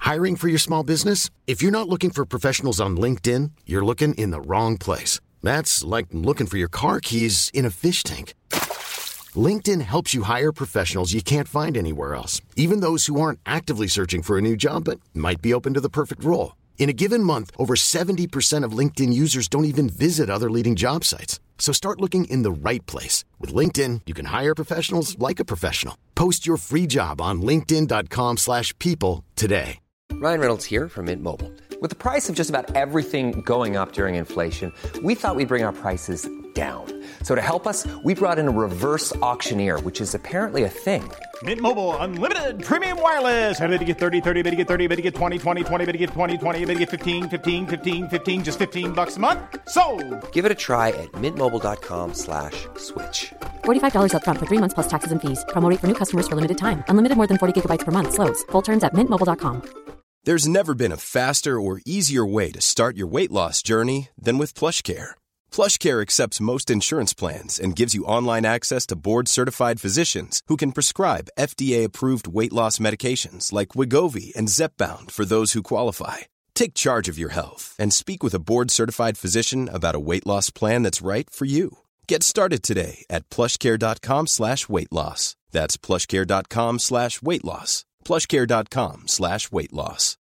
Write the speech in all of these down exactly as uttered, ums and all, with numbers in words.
Hiring for your small business? If you're not looking for professionals on LinkedIn, you're looking in the wrong place. That's like looking for your car keys in a fish tank. LinkedIn helps you hire professionals you can't find anywhere else, even those who aren't actively searching for a new job but might be open to the perfect role. In a given month, over seventy percent of LinkedIn users don't even visit other leading job sites. So start looking in the right place. With LinkedIn, you can hire professionals like a professional. Post your free job on linkedin dot com slash people today. Ryan Reynolds here from Mint Mobile. With the price of just about everything going up during inflation, we thought we'd bring our prices down. So to help us, we brought in a reverse auctioneer, which is apparently a thing. Mint Mobile Unlimited Premium Wireless. How to get thirty, thirty, how to get thirty, how to get twenty, twenty, twenty, how to get twenty, twenty, how to get fifteen, fifteen, fifteen, fifteen, just fifteen bucks a month? Sold! Give it a try at mintmobile.com slash switch. forty-five dollars up front for three months plus taxes and fees. Promo rate for new customers for limited time. Unlimited more than forty gigabytes per month. Slows full terms at mint mobile dot com. There's never been a faster or easier way to start your weight loss journey than with PlushCare. PlushCare accepts most insurance plans and gives you online access to board-certified physicians who can prescribe F D A-approved weight loss medications like Wegovy and Zepbound for those who qualify. Take charge of your health and speak with a board-certified physician about a weight loss plan that's right for you. Get started today at plushcare.com slash weight loss. That's plushcare.com slash weight loss. plushcare.com slash weight loss.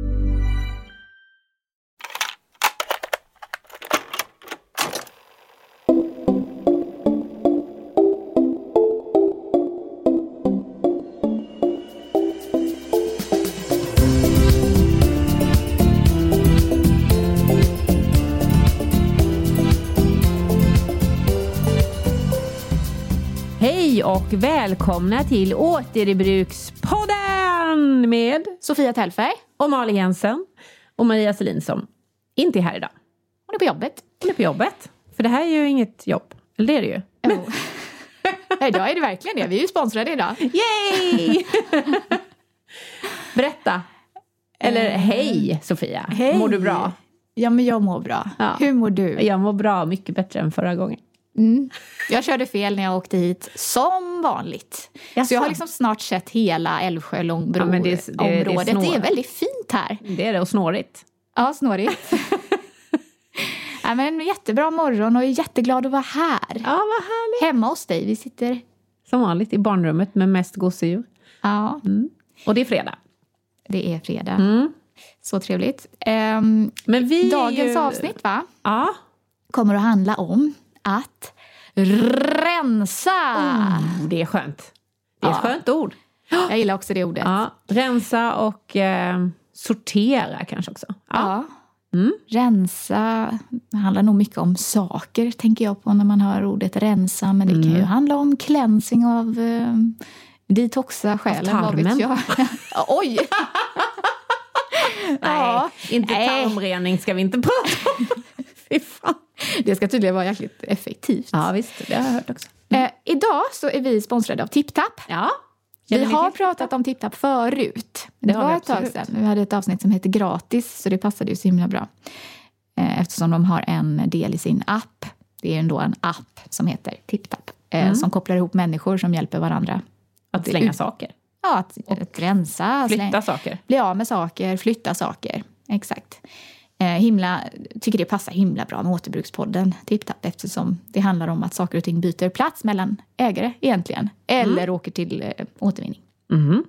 Hej och välkomna till Återbrukspodden med Sofia Tellfberg och Malin Jensen och Maria Selin som inte är här idag. Hon är på jobbet. Hon är på jobbet. För det här är ju inget jobb. Eller det är det ju. Oh. Idag är det verkligen det. Vi är ju sponsrade idag. Yay! Berätta. Eller hej Sofia. Hej. Mår du bra? Ja, men jag mår bra. Ja. Hur mår du? Jag mår bra. Mycket bättre än förra gången. Mm. Jag körde fel när jag åkte hit som vanligt. Jaså. Så jag har liksom snart sett hela Älvsjö Långbro ja, det, det, området. Det är, det är väldigt fint här. Det är det och snårigt. Ja, snårigt. Ja, men jättebra morgon och är jätteglad att vara här. Ja, vad härligt. Hemma hos dig. Vi sitter som vanligt i barnrummet med mest gosedjur. Ja. Mm. Och det är fredag. Det är fredag. Mm. Så trevligt. Um, men vi dagens ju... avsnitt va? Ja. Kommer att handla om att rensa. Oh, det är skönt. Det är ja. ett skönt ord. Jag gillar också det ordet. Ja. Rensa och eh, sortera kanske också. Ja. ja. Mm. Rensa handlar nog mycket om saker, tänker jag på när man hör ordet rensa. Men det mm. kan ju handla om cleansing av eh, detoxa själen. Av tarmen. Vad vet jag? Oj! Nej, ja. inte tarmrening ska vi inte prata om. Fy fan. Det ska tydligen vara jäkligt effektivt. Ja visst, det har jag hört också. Mm. Eh, idag så är vi sponsrade av TipTap. Ja. Vi har pratat om TipTap förut. Det, det var ett tag sedan. Vi hade ett avsnitt som heter gratis. Så det passade ju så himla bra. Eh, eftersom de har en del i sin app. Det är ändå en app som heter TipTap. Eh, mm. Som kopplar ihop människor som hjälper varandra. Att slänga ut- saker. Ja, att, att rensa. Flytta släng, saker. Bli av med saker, flytta saker. Exakt. Eh, himla, tycker det passar himla bra med återbrukspodden TipTap eftersom det handlar om att saker och ting byter plats mellan ägare egentligen. Eller mm. åker till eh, återvinning. Mm.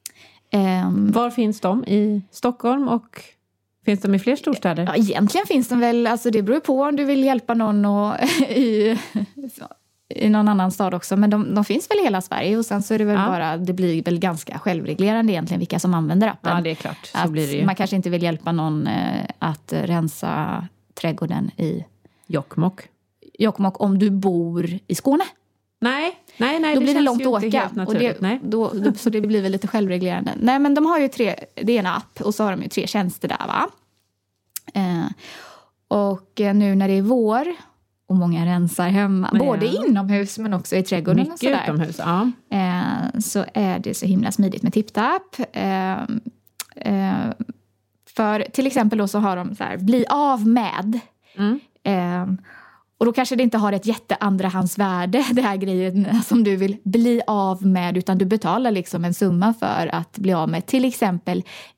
Um, Var finns de? I Stockholm och finns de i fler storstäder? Ja, egentligen finns de väl, alltså det beror på om du vill hjälpa någon och, i, i någon annan stad också. Men de, de finns väl i hela Sverige och sen så är det väl ja. bara, det blir väl ganska självreglerande egentligen vilka som använder appen. Ja, det är klart. Så att blir det ju. Man kanske inte vill hjälpa någon eh, att rensa trädgården i Jokkmokk. Jokkmokk om du bor i Skåne. Nej, nej, nej. Då det blir det långt att åka. Och det, nej. Då, då, så det blir väl lite självreglerande. Nej, men de har ju tre, det är en app och så har de ju tre tjänster där va. Eh, och nu när det är vår och många rensar hemma, ja. både inomhus men också i trädgården. Mycket och sådär. Utomhus, ja. Eh, så är det så himla smidigt med TipTap. Eh, eh, för till exempel då så har de så här, bli av med. Mm. Eh, Och då kanske det inte har ett jätteandrahandsvärde, det här grejen som du vill bli av med. Utan du betalar liksom en summa för att bli av med till exempel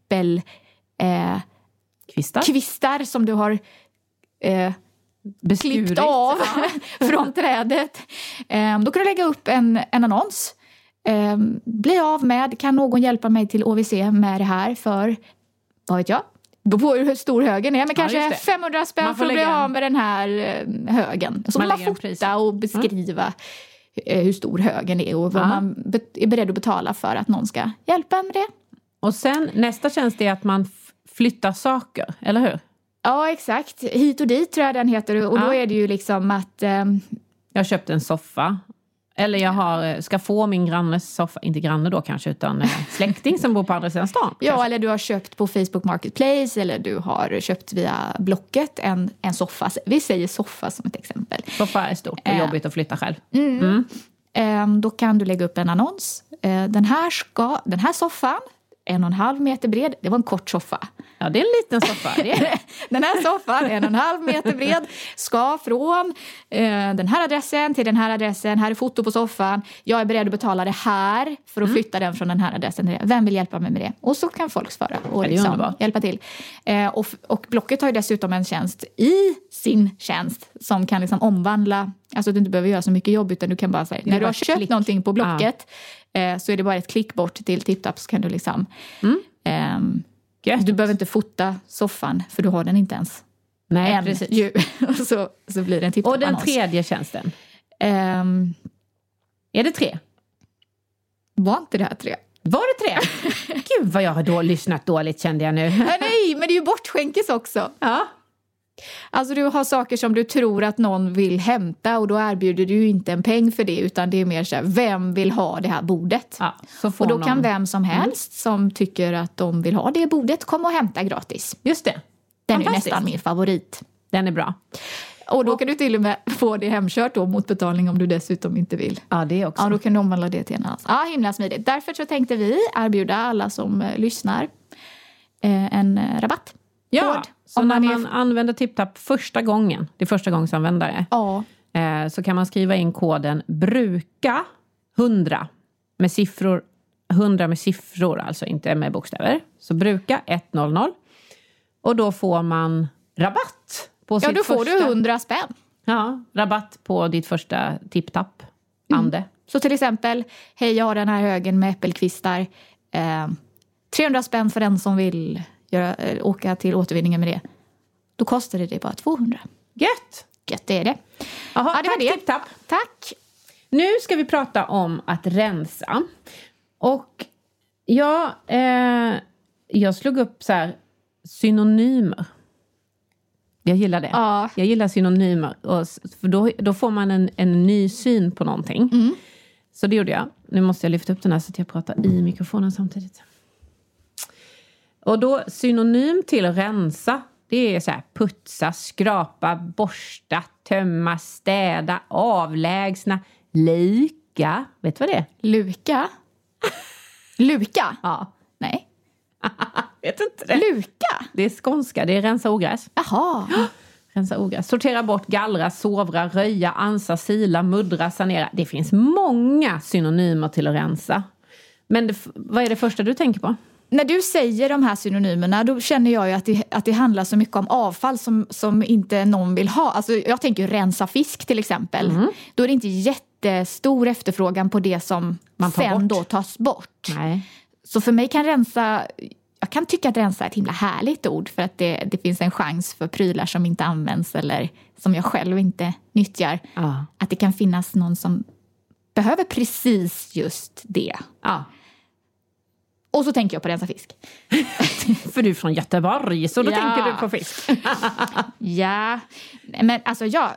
äppel eh, Kvistar. kvistar som du har eh, klippt av från trädet. Eh, då kan du lägga upp en, en annons. Eh, bli av med, kan någon hjälpa mig till O V C med det här för, vad vet jag, då får du hur stor högen är, men ja, kanske femhundra spänn för att bli av med den här eh, högen. Så man, man fota pris. Och beskriva mm. hur stor högen är och vad ja. man be- är beredd att betala för att någon ska hjälpa med det. Och sen nästa tjänst är att man f- flyttar saker, eller hur? Ja, exakt. Hit och dit tror jag den heter. Och ja. då är det ju liksom att... Eh, jag köpte en soffa. Eller jag har, ska få min grannes soffa, inte granne då kanske, utan släkting som bor på andra sidan stan. Ja, kanske. Eller du har köpt på Facebook Marketplace eller du har köpt via Blocket en, en soffa. Vi säger soffa som ett exempel. Soffa är stort och eh. jobbigt att flytta själv. Mm. Mm. Eh, då kan du lägga upp en annons. Eh, den, här ska, den här soffan, en och en halv meter bred, det var en kort soffa. Ja, det är en liten soffa. Det är... den här soffan, en och en halv meter bred, ska från eh, den här adressen till den här adressen. Här är foto på soffan. Jag är beredd att betala det här för att mm. flytta den från den här adressen till det. Vem vill hjälpa mig med det? Och så kan folk svara och liksom hjälpa till. Eh, och, och Blocket har ju dessutom en tjänst i sin tjänst som kan liksom omvandla, alltså att du inte behöver göra så mycket jobb utan du kan bara säga, när du har köpt klick. någonting på Blocket ah. eh, så är det bara ett klick bort till TipTap så kan du liksom... Mm. Eh, Du behöver inte fota soffan för du har den inte ens. Nej, än, precis. Ju. så, så blir det en tips. Och den tredje tjänsten? Um, är det tre? Var inte det här tre? Var det tre? Gud vad jag har då lyssnat dåligt kände jag nu. nej, nej, men det är ju bortskänkes också. Ja. Alltså du har saker som du tror att någon vill hämta och då erbjuder du ju inte en peng för det utan det är mer så här, vem vill ha det här bordet? Ja, så får och då någon... kan vem som helst mm. som tycker att de vill ha det bordet komma och hämta gratis. Just det. Den är nästan min favorit. Den är bra. Och då kan du till och med få det hemkört då mot betalning om du dessutom inte vill. Ja, det också. Ja, då kan du omvandla det till en annan. Ja, himla smidigt. Därför så tänkte vi erbjuda alla som eh, lyssnar eh, en eh, rabatt. Ja, Kod, så om när man, man är... använder TipTap första gången, det är första gångsanvändare, ja. eh, så kan man skriva in koden BRUKA hundra med siffror, hundra med siffror, alltså inte med bokstäver. Så BRUKA hundra och då får man rabatt på ja, sitt då får första... du hundra spänn. Ja, rabatt på ditt första TipTap, Ande. Mm. Så till exempel, hej jag har den här högen med äppelkvistar. Eh, trehundra spänn för den som vill göra, äh, åka till återvinningen med det. Då kostar det, det bara tvåhundra. Gött! Gött, det är det. Jaha, ja, det tack var det. TipTap. Tack! Nu ska vi prata om att rensa. Och ja, eh, jag slog upp så här synonymer. Jag gillar det. Ja. Jag gillar synonymer. Och, för då, då får man en, en ny syn på någonting. Mm. Så det gjorde jag. Nu måste jag lyfta upp den här så att jag pratar i mikrofonen samtidigt. Och då synonym till rensa. Det är så här putsa, skrapa, borsta, tömma, städa, avlägsna, lika. Vet du vad det är? Luka? Luka? Ja. Nej. Vet inte det. Luka? Det är skånska, det är rensa ogräs. Jaha. Rensa ogräs. Sortera bort, gallra, sovra, röja, ansa, sila, muddra, sanera. Det finns många synonymer till att rensa. Men det, vad är det första du tänker på? När du säger de här synonymerna då känner jag ju att det, att det handlar så mycket om avfall som, som inte någon vill ha. Alltså jag tänker rensa fisk till exempel. Mm. Då är det inte jättestor efterfrågan på det som man tar sen bort. Då tas bort. Nej. Så för mig kan rensa, jag kan tycka att rensa är ett himla härligt ord för att det, det finns en chans för prylar som inte används eller som jag själv inte nyttjar. Ja. Att det kan finnas någon som behöver precis just det. Ja. Och så tänker jag på rensa fisk. För du är från Göteborg, så då ja. tänker du på fisk. Ja, men alltså ja,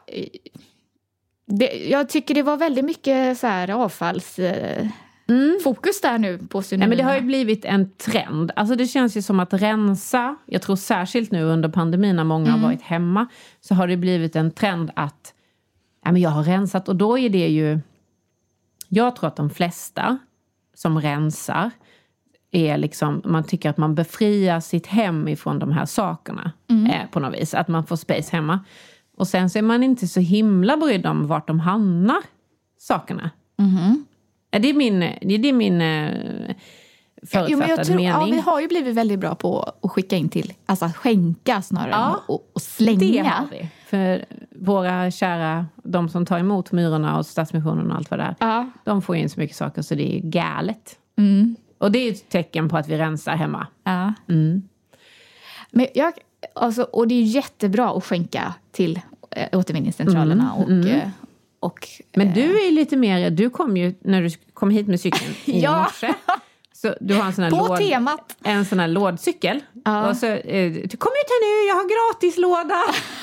det, jag tycker det var väldigt mycket så här avfalls... Mm. Fokus där nu på synonymerna. Ja, men det har ju blivit en trend. Alltså det känns ju som att rensa, jag tror särskilt nu under pandemin när många mm. har varit hemma, så har det blivit en trend att ja, men jag har rensat och då är det ju, jag tror att de flesta som rensar är liksom, man tycker att man befriar sitt hem ifrån de här sakerna mm. eh, på något vis, att man får space hemma. Och sen så är man inte så himla brydd om vart de hamnar, sakerna. Mhm. Det är min, det är min eh, förutfattad jo, men jag tror, mening. Ja, vi har ju blivit väldigt bra på att skicka in till, alltså skänka snarare ja, än att, att slänga. Det har vi. För våra kära, de som tar emot Myrorna och Stadsmissionen och allt vad det är, ja. de får in så mycket saker så det är galet. Mm. Och det är ett tecken på att vi rensar hemma. Ja. Mm. Men jag, alltså, och det är jättebra att skänka till äh, återvinningscentralerna. Mm. Och, Mm. Äh, och, Men du är lite mer, du kom ju när du kom hit med cykeln i ja. morse. Så du har en sån här, på låd, temat. En sån här lådcykel. Ja. Och så, eh, kom ut här nu, jag har gratis låda.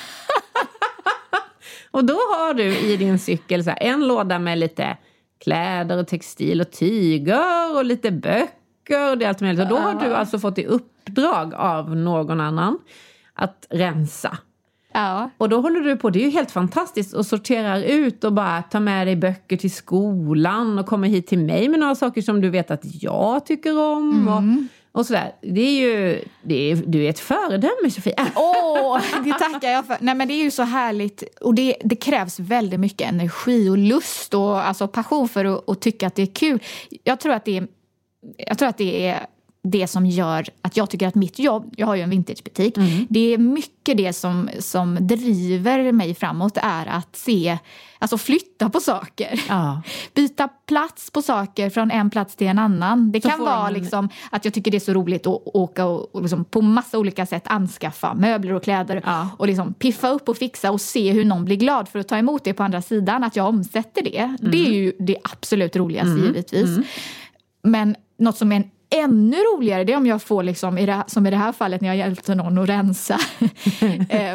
Och då har du i din cykel så här, en låda med lite kläder och textil och tyger och lite böcker och det allt möjligt. Och då har du alltså fått i uppdrag av någon annan att rensa. Ja. Och då håller du på, det är ju helt fantastiskt, och sorterar ut och bara tar med dig böcker till skolan och kommer hit till mig med några saker som du vet att jag tycker om. Mm. Och, och sådär. Det är ju, det är, du är ett föredöme, Sofia. Åh, oh, det tackar jag för. Nej, men det är ju så härligt. Och det, det krävs väldigt mycket energi och lust och alltså passion för att, att tycka att det är kul. Jag tror att det är, jag tror att det är det som gör att jag tycker att mitt jobb, jag har ju en vintagebutik, mm. det är mycket det som, som driver mig framåt är att se, alltså flytta på saker. Ja. Byta plats på saker från en plats till en annan. Det så kan vara de... liksom att jag tycker det är så roligt att åka och, och liksom på massa olika sätt anskaffa möbler och kläder ja. Och liksom piffa upp och fixa och se hur någon blir glad för att ta emot det på andra sidan. Att jag omsätter det. Mm. Det är ju det absolut roligaste mm. givetvis. Mm. Men något som är en ännu roligare, det är om jag får liksom, i det, som i det här fallet när jag hjälpte någon att rensa eh,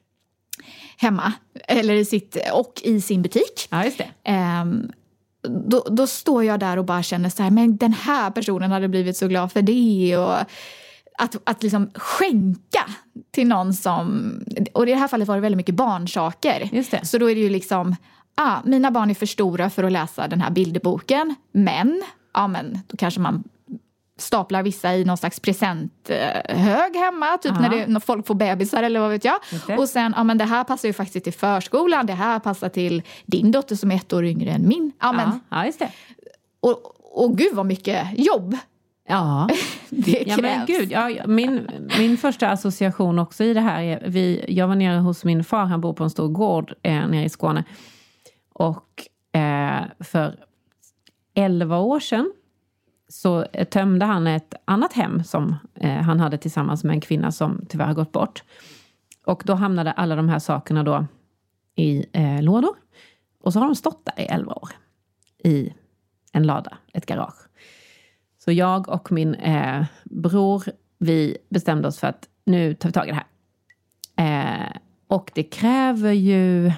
hemma eller i sitt, och i sin butik. Ja, just det. Eh, då, då står jag där och bara känner så här, men den här personen hade blivit så glad för det, och att, att liksom skänka till någon som, och i det här fallet var det väldigt mycket barnsaker. Just det. Så då är det ju liksom, ah, mina barn är för stora för att läsa den här bilderboken, men, ja men då kanske man staplar vissa i någon slags presenthög hemma. Typ när, det, när folk får bebisar eller vad vet jag. Okay. Och sen, ja men det här passar ju faktiskt till förskolan. Det här passar till din dotter som är ett år yngre än min. Ja, men, ja just det. Och, och gud vad mycket jobb. Ja, det krävs. Ja, men gud, ja, min, min första association också i det här är, vi, jag var nere hos min far, han bor på en stor gård eh, nere i Skåne. Och eh, för elva år sedan så tömde han ett annat hem som eh, han hade tillsammans med en kvinna som tyvärr har gått bort. Och då hamnade alla de här sakerna då i eh, lådor. Och så har de stått där i elva år. I en lada, ett garage. Så jag och min eh, bror, vi bestämde oss för att nu tar vi tag i det här. Eh, och det kräver ju...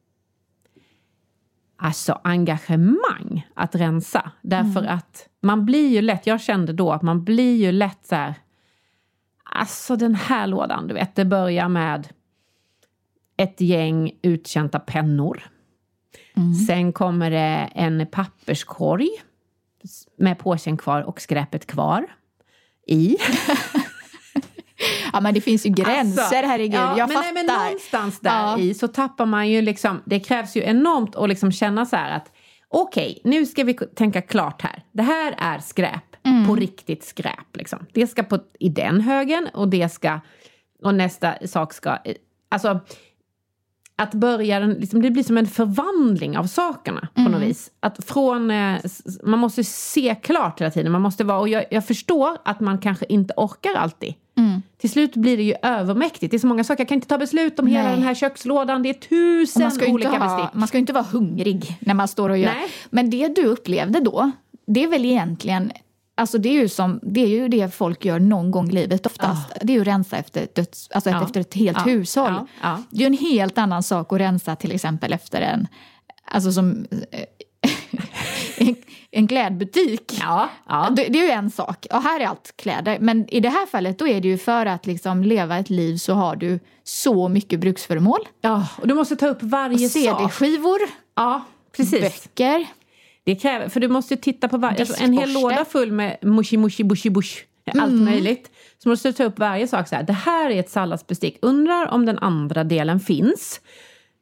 Alltså engagemang att rensa. Därför mm. att man blir ju lätt, jag kände då att man blir ju lätt så här, alltså den här lådan, du vet, det börjar med ett gäng uttjänta pennor. Mm. Sen kommer det en papperskorg med påsen kvar och skräpet kvar i. Ja, men det finns ju gränser, alltså, herregud. Ja, jag men, fattar. Nej, men någonstans där ja. i så tappar man ju liksom, det krävs ju enormt att liksom känna så här att okej, okay, nu ska vi tänka klart här. Det här är skräp, mm. på riktigt skräp liksom. Det ska på, i den högen och det ska, och nästa sak ska, alltså att börja, liksom, det blir som en förvandling av sakerna på mm. något vis. Att från, eh, man måste se klart hela tiden. Man måste vara, och jag, jag förstår att man kanske inte orkar alltid. Mm. Till slut blir det ju övermäktigt. Det är så många saker. Jag kan inte ta beslut om Nej. hela den här kökslådan. Det är tusen man ska olika inte ha, bestick. Man ska inte vara hungrig när man står och gör. Nej. Men det du upplevde då, det är väl egentligen... Alltså det är ju som, det är ju det folk gör någon gång i livet oftast. Oh. Det är ju att rensa efter, döds, alltså ja. efter ett helt ja. hushåll. Ja. Ja. Det är ju en helt annan sak att rensa till exempel efter en, alltså som en, en klädbutik. Ja. Ja. Det, det är ju en sak. Och här är allt kläder. Men i det här fallet då är det ju för att liksom leva ett liv så har du så mycket bruksföremål. Ja, och du måste ta upp varje och C D-skivor. Ja, precis. Böcker. Det kräver, för du måste titta på varje, alltså en hel låda full med mushi, mushi, bushi, bush, allt mm. möjligt. Så måste du ta upp varje sak så här. Det här är ett salladsbestick. Undrar om den andra delen finns.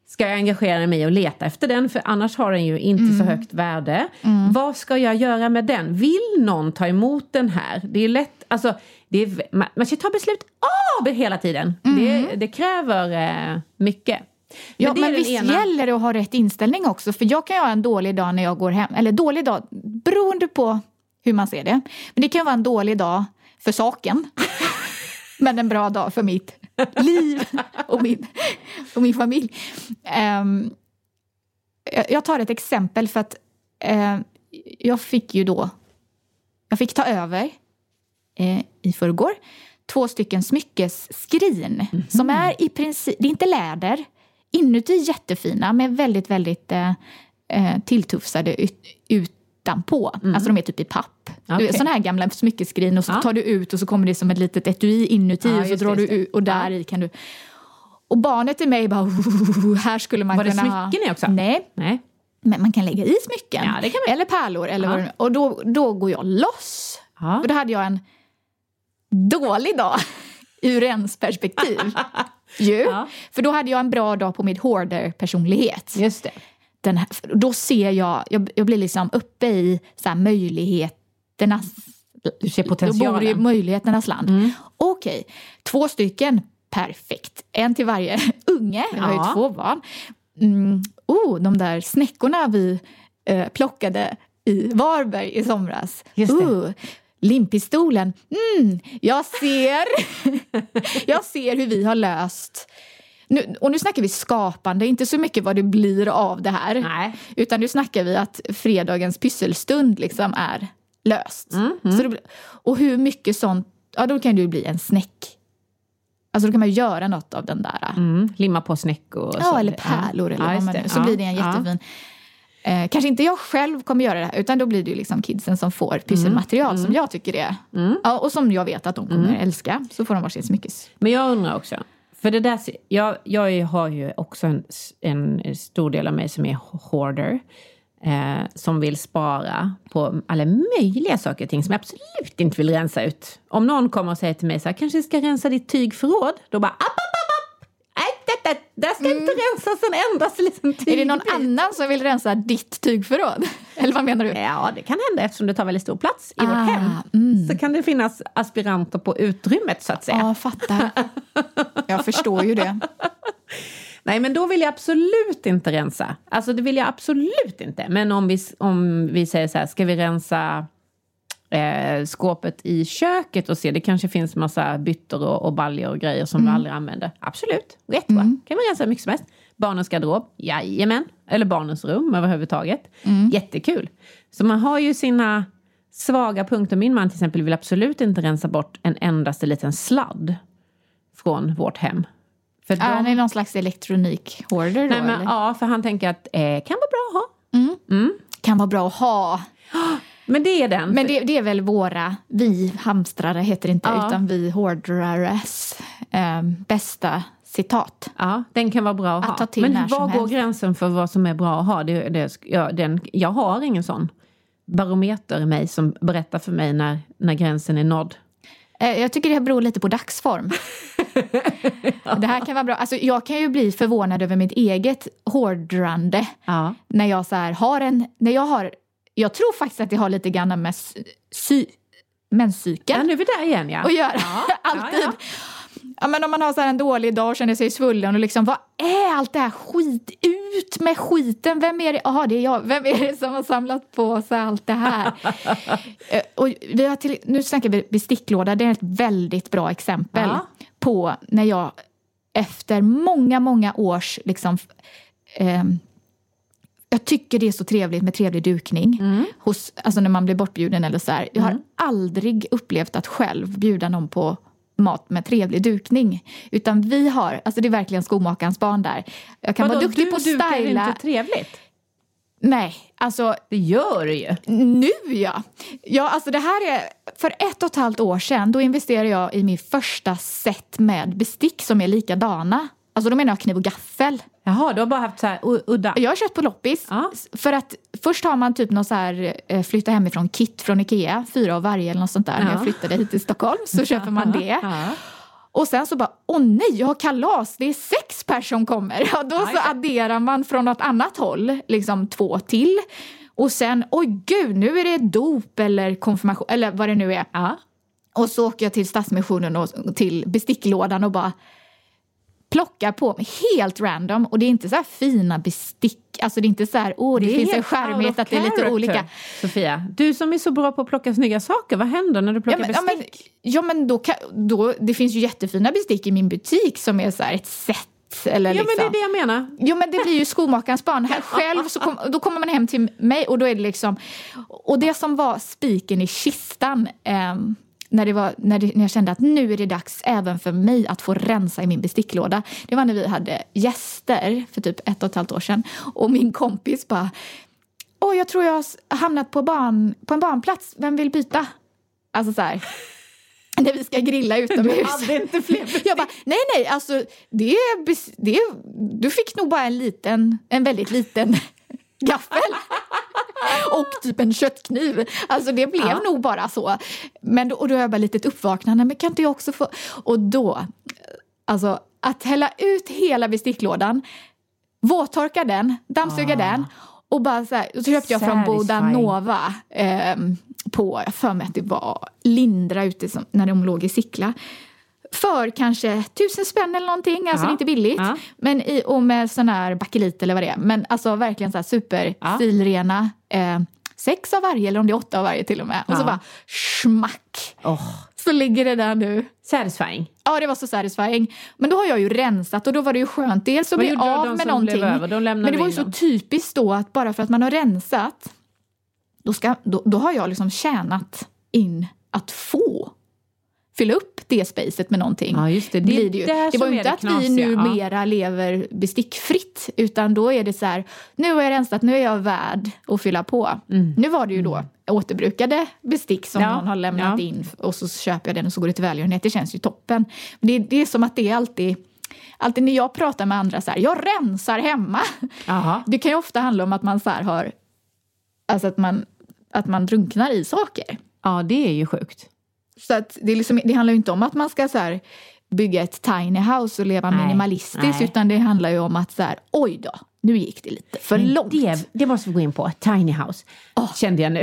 ska jag engagera mig och leta efter den? För annars har den ju inte mm. så högt värde. Mm. Vad ska jag göra med den? Vill någon ta emot den här? Det är lätt, alltså, det är, man, man ska ta beslut av hela tiden. Mm. Det, det kräver eh, mycket. Men ja, men visst ena... gäller det att ha rätt inställning också. För jag kan ju ha en dålig dag när jag går hem. Eller dålig dag, beroende på hur man ser det. Men det kan vara en dålig dag för saken. Men en bra dag för mitt liv och min, och min familj. Um, jag tar ett exempel för att uh, jag fick ju då, jag fick ta över uh, i förrgår två stycken smyckesskrin mm-hmm. som är i princip, det är inte läder, inuti jättefina men väldigt, väldigt uh, uh, tilltufsade ut, utanpå. Mm. Alltså de är typ i papp. Okay. Sådana här gamla smyckeskrin och så ja. tar du ut och så kommer det som ett litet etui inuti ja, och så drar det, du ut och där ja. i kan du. Och barnet i mig bara här skulle man var kunna ha. Var det smycken också? Nej. Nej. Men man kan lägga i smycken. Ja, det kan man. Eller pärlor eller ja. vad det, och då, då går jag loss. Ja. För då hade jag en dålig dag ur ens perspektiv. ju. Ja. För då hade jag en bra dag på min hoarder-personlighet. Just det. Den här, då ser jag, jag, jag blir liksom uppe i så här möjligheternas, du ser potentialen. Då bor i möjligheternas land. Mm. Okej, två stycken, perfekt. En till varje unge, jag har ju ja. två barn. Mm. Oh, de där snäckorna vi eh, plockade i Varberg i somras. Just det. Oh, limpistolen. Mm, jag ser jag ser hur vi har löst. Nu, och nu snackar vi skapande, inte så mycket vad det blir av det här. Nej. Utan nu snackar vi att fredagens pysselstund liksom är löst. Mm, mm. Så det, och hur mycket sånt, ja då kan det ju bli en snäck. Alltså då kan man göra något av den där. Mm, limma på snäckor. Och ja, så. eller pärlor. Ja. Eller Ja, vad man, det. så Ja. blir det en jättefin... Ja. Eh, kanske inte jag själv kommer göra det här, utan då blir det ju liksom kidsen som får pysselmaterial mm. som jag tycker är. Mm. Ja, och som jag vet att de kommer Mm. älska. Så får de varsin smyckes. Men jag undrar också. För det där, jag, jag har ju också en, en stor del av mig som är hoarder. Eh, som vill spara på alla möjliga saker och ting som jag absolut inte vill rensa ut. Om någon kommer och säger till mig så här, kanske ska rensa ditt tygförråd. Då bara, app, app, app, app. Nej, det, det, det ska mm. inte rensas en endast liten tygbit. Är det någon annan som vill rensa ditt tygförråd? Eller vad menar du? Ja, det kan hända eftersom det tar väldigt stor plats i ah, vårt hem. Mm. Så kan det finnas aspiranter på utrymmet så att säga. Ja, fattar. Jag förstår ju det. Nej, men då vill jag absolut inte rensa. Alltså det vill jag absolut inte. Men om vi, om vi säger så här, ska vi rensa eh, skåpet i köket och se, det kanske finns massa bytter och, och baljor och grejer som mm. vi aldrig använder. Absolut, rätt va? Mm. Kan vi rensa mycket som helst. Barnens garderob, jajamän. Eller barnens rum överhuvudtaget. Mm. Jättekul. Så man har ju sina svaga punkter. Min man till exempel vill absolut inte rensa bort en endaste liten sladd från vårt hem. För de... Är det någon slags elektronik-hoarder då? Nej, men, ja, för han tänker att eh, kan vara bra att ha. Mm. Mm. Kan vara bra att ha. Men det är den. Men det, det är väl våra, vi hamstrare heter det inte, ja. utan vi hoarderares eh, bästa citat. Ja, den kan vara bra att, att ha. Ta till men var går helst. gränsen för vad som är bra att ha? Det, det, ja, den, jag har ingen sån barometer i mig som berättar för mig när, när gränsen är nådd. Jag tycker det beror lite på dagsform. ja. Det här kan vara bra. Alltså, jag kan ju bli förvånad över mitt eget hårdrande. Ja. När jag så här har en... När jag har... Jag tror faktiskt att jag har lite grann med sy, menscykeln. Ja, nu är vi där igen, ja. Och gör ja. alltid. Ja, ja. Ja, men om man har så här en dålig dag och känner sig svullen och liksom, vad är allt det här skit? Ut med skiten! Vem är det? Jaha, det är jag. Vem är det som har samlat på sig allt det här? och vi har till, nu snackar vi besticklåda. Det är ett väldigt bra exempel ja. på när jag efter många, många års liksom... Eh, jag tycker det är så trevligt med trevlig dukning. Mm. Hos, alltså när man blir bortbjuden eller så här. Jag har mm. aldrig upplevt att själv bjuda någon på mat med trevlig dukning. Utan vi har, alltså det är verkligen skomakarens barn där. Jag kan vara duktig på att styla. Du dukar inte trevligt? Nej, alltså... Det gör du ju. Nu, ja. Ja, alltså det här är... För ett och ett halvt år sedan, då investerade jag i min första set med bestick som är likadana. Alltså då menar jag kniv och gaffel. Jaha, du har bara haft så här udda. Jag har köpt på loppis. Ja. För att först har man typ någon så här flytta hemifrån kit från Ikea. Fyra av varje eller något sånt där. Ja. När jag flyttade hit till Stockholm så köper man det. Ja. Och sen så bara, åh nej, jag har kalas, det är sex personer som kommer. Ja, då så adderar man från något annat håll, liksom två till. Och sen, oj gud, nu är det dop eller konfirmation, eller vad det nu är. Ja. Och så åker jag till Stadsmissionen och till besticklådan och bara plockar på mig helt random. Och det är inte så här fina bestick. Alltså det är inte så här, åh, det, det finns en charmighet att det är lite olika. Sofia, du som är så bra på att plocka snygga saker, vad händer när du plockar ja, men, bestick? Ja, men, ja, men då, kan, då, det finns ju jättefina bestick i min butik som är så här ett set. Eller ja, liksom. men det är det jag menar. Jo, men det blir ju skomakarens barn. Här själv så kom, då kommer man hem till mig och då är det liksom... Och det som var spiken i kistan... Eh, När, det var, när, det, när jag kände att nu är det dags även för mig att få rensa i min besticklåda. Det var när vi hade gäster för typ ett och ett halvt år sedan. Och min kompis bara, åh, jag tror jag har hamnat på, barn, på en barnplats. Vem vill byta? Alltså så här, när vi ska grilla utomhus. Du hade inte fler bestick. Jag bara, nej, nej, alltså det är, det är, du fick nog bara en liten, en väldigt liten gaffel. Och typ en köttkniv. Alltså det blev ja. nog bara så. Men då, och då har jag bara lite uppvaknande. Men kan inte jag också få... Och då, alltså att hälla ut hela besticklådan, våttorka den, dammsuga ah. den. Och bara så här, så köpte jag från Bodanova eh, på, jag för mig att det var Lindra ute som, när de låg i Sickla. För kanske tusen spänn eller någonting. Alltså ja. inte billigt. Ja. Men i, och med sån här bakelit eller vad det är. Men alltså verkligen så här super ja. stilrena. Eh, sex av varje eller om det är åtta av varje till och med. Ja. Och så bara schmack. Oh. Så ligger det där nu. Satisfying. Ja, det var så satisfying. Men då har jag ju rensat och då var det ju skönt. Dels att bli av de med någonting. De men det var ju så dem. typiskt då att bara för att man har rensat. Då, ska, då, då har jag liksom tjänat in att få. Fylla upp det spacet med någonting. Ja, just det. Det, blir det, ju. det, det var ju inte att knasiga, vi numera ja. lever bestickfritt. Utan då är det så här, nu har jag rensat, nu är jag värd att fylla på. Mm. Nu var det ju då mm. återbrukade bestick som ja. någon har lämnat ja. in. Och så köper jag den och så går det till välgörenhet. Det känns ju toppen. Det, det är som att det är alltid... Alltid när jag pratar med andra så här, jag rensar hemma. Aha. Det kan ju ofta handla om att man så här har... Alltså att man, att man drunknar i saker. Ja, det är ju sjukt. Så att det, är liksom, det handlar ju inte om att man ska så här, bygga ett tiny house och leva nej, minimalistiskt. Nej. Utan det handlar ju om att så här, oj då, nu gick det lite för men långt. Det, det måste vi gå in på, tiny house. Oh. Kände jag nu.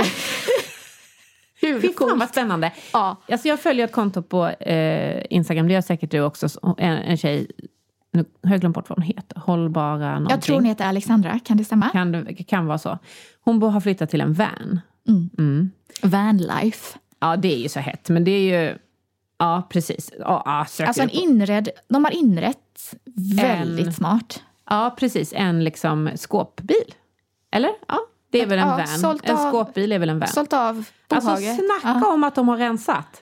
Hur Fy fan vad spännande. Ja. Alltså jag följer ett konto på eh, Instagram, det gör säkert du också. En, en tjej, nu har jag glömt bort vad hon heter. Hållbara någonting. Jag tror hon heter Alexandra, kan det stämma? Kan, det kan vara så. Hon har flyttat till en van. Mm. Mm. Van life. Ja, det är ju så hett. Men det är ju... Ja, precis. Ja, alltså en inredd... De har inrett väldigt en, smart. Ja, precis. En liksom skåpbil. Eller? Ja, det är väl en ja, van. En av, skåpbil är väl en van. Sålt av Alltså snacka ja. om att de har rensat.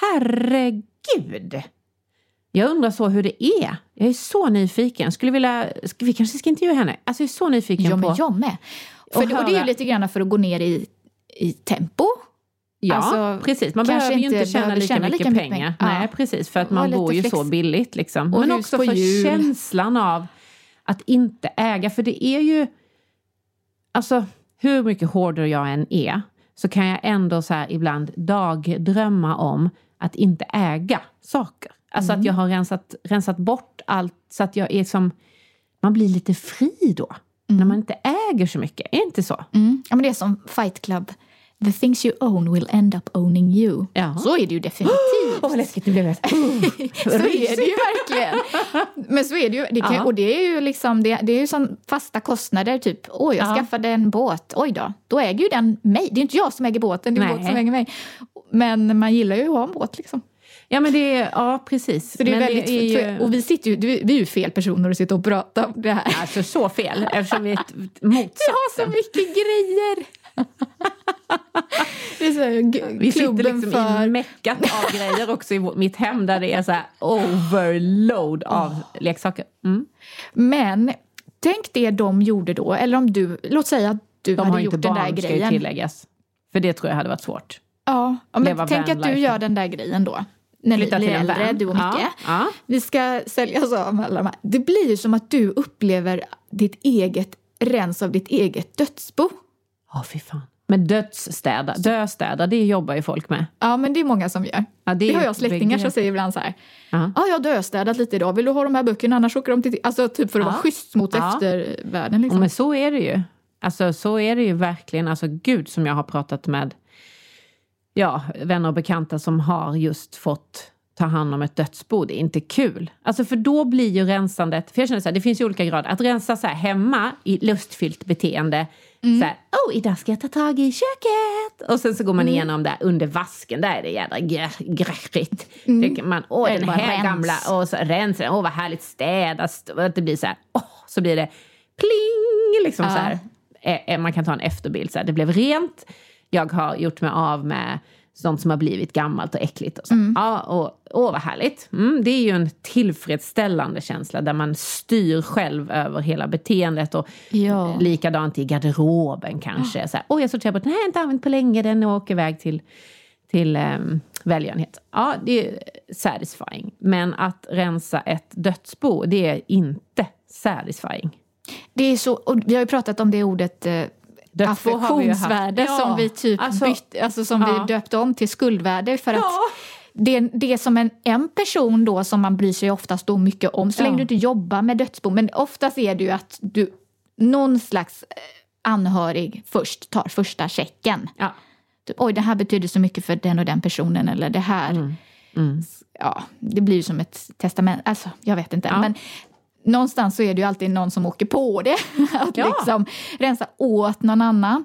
Herregud. Jag undrar så hur det är. Jag är så nyfiken. Skulle vilja... Vi kanske ska intervjua henne. Alltså jag är så nyfiken ja, på... Men jag med. För det, och det är ju lite grann för att gå ner i, i tempo. Ja, alltså, precis. Man behöver ju inte tjäna lika mycket lika pengar. pengar. Ja. Nej, precis. För att man bor ju flex. så billigt. Liksom. Men också för jul. känslan av att inte äga. För det är ju... Alltså, hur mycket hårdare jag än är så kan jag ändå så här ibland dagdrömma om att inte äga saker. Alltså mm. att jag har rensat, rensat bort allt så att jag är som... Man blir lite fri då. Mm. När man inte äger så mycket. Är det inte så? Mm. Ja, men det är som Fight Club. The things you own will end up owning you. Ja. Så är det ju definitivt. Åh, oh, vad läskigt det blev. Så är det ju verkligen. Men så är det ju. Det kan, och det är ju liksom, det, det är ju som fasta kostnader. Typ, oj, jag ja. skaffade en båt. Oj då, då äger ju den mig. Det är inte jag som äger båten, det är båten som äger mig. Men man gillar ju att ha en båt liksom. Ja, men det är, ja, precis. Så det är men väldigt, det är ju... Och vi sitter ju, vi är ju fel personer att sitta och prata om det här. Alltså så fel, eftersom vi är ett motsatsen. Vi har så mycket grejer. Det är så här, vi sitter liksom för... i meckat av grejer också i mitt hem där det är så här overload av oh. leksaker. Mm. Men tänk det de gjorde då, eller om du, låt säga att du de hade har gjort inte den barn, där grejen. Ska ju tilläggas. För det tror jag hade varit svårt. Ja, men tänk att du gör den där grejen då. När vi blir äldre, du och Micke. Ja, ja. Vi ska sälja oss av med alla de här. Det blir ju som att du upplever ditt eget rens av ditt eget dödsbo. Ja, fy fan. Men dödsstäda, döstäda, det jobbar ju folk med. Ja, men det är många som gör. Ja, det, det har jag släktingar som säger ibland så här. Ja, ah, jag har döstädat lite idag. Vill du ha de här böckerna? Annars åker de till... Alltså typ för att ja. vara schysst mot ja. eftervärlden. Liksom. Men så är det ju. Alltså så är det ju verkligen. Alltså gud som jag har pratat med ja, vänner och bekanta som har just fått ta hand om ett dödsbo. Det är inte kul. Alltså för då blir ju rensandet, för jag känner så här, det finns ju olika grader. Att rensa så här hemma i lustfyllt beteende. Mm. Så här, oh, idag ska jag ta tag i köket. Och sen så går man mm. igenom där under vasken. Där är det jädra grärigt. Mm. Man, åh, den här rens. gamla, och så rensa, åh, vad härligt städas. Det blir så här, åh, så blir det pling, liksom ja. så här. Man kan ta en efterbild så här, det blev rent. Jag har gjort mig av med sånt som har blivit gammalt och äckligt. Och så. Mm. Ja, och, åh, vad härligt. Mm, det är ju en tillfredsställande känsla där man styr själv över hela beteendet. Och ja. likadant i garderoben kanske. Ja. Så här, åh, jag sorterar bort den här, jag har inte använt på länge. Den åker iväg till, till um, välgörenhet. Ja, det är satisfying. Men att rensa ett dödsbo, det är inte satisfying. Det är så, och vi har ju pratat om det ordet... Eh, affektionsvärde ja, som vi typ alltså, bytt, alltså som ja. vi döpte om till skuldvärde för att ja. det, det är som en, en person då som man bryr sig oftast då mycket om så ja. länge du inte jobbar med dödsbo, men oftast är det ju att du någon slags anhörig först tar första checken. Ja. Typ, oj, det här betyder så mycket för den och den personen eller det här mm. Mm. ja, det blir ju som ett testament, alltså jag vet inte ja. men någonstans så är det ju alltid någon som åker på det. Att ja. liksom rensa åt någon annan.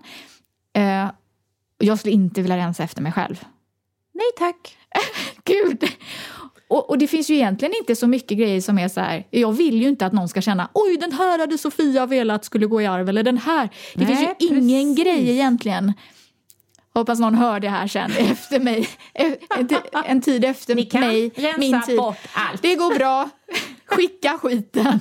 Uh, jag skulle inte vilja rensa efter mig själv. Nej tack. Gud. Och, och det finns ju egentligen inte så mycket grejer som är så här. Jag vill ju inte att någon ska känna. Oj, den här hade Sofia velat skulle gå i arv. Eller den här. Det Nej, finns ju precis. ingen grej egentligen. Hoppas någon hör det här sen efter mig. En, t- en tid efter Ni kan mig. rensa min tid. bort allt. Det går bra. Skicka skiten.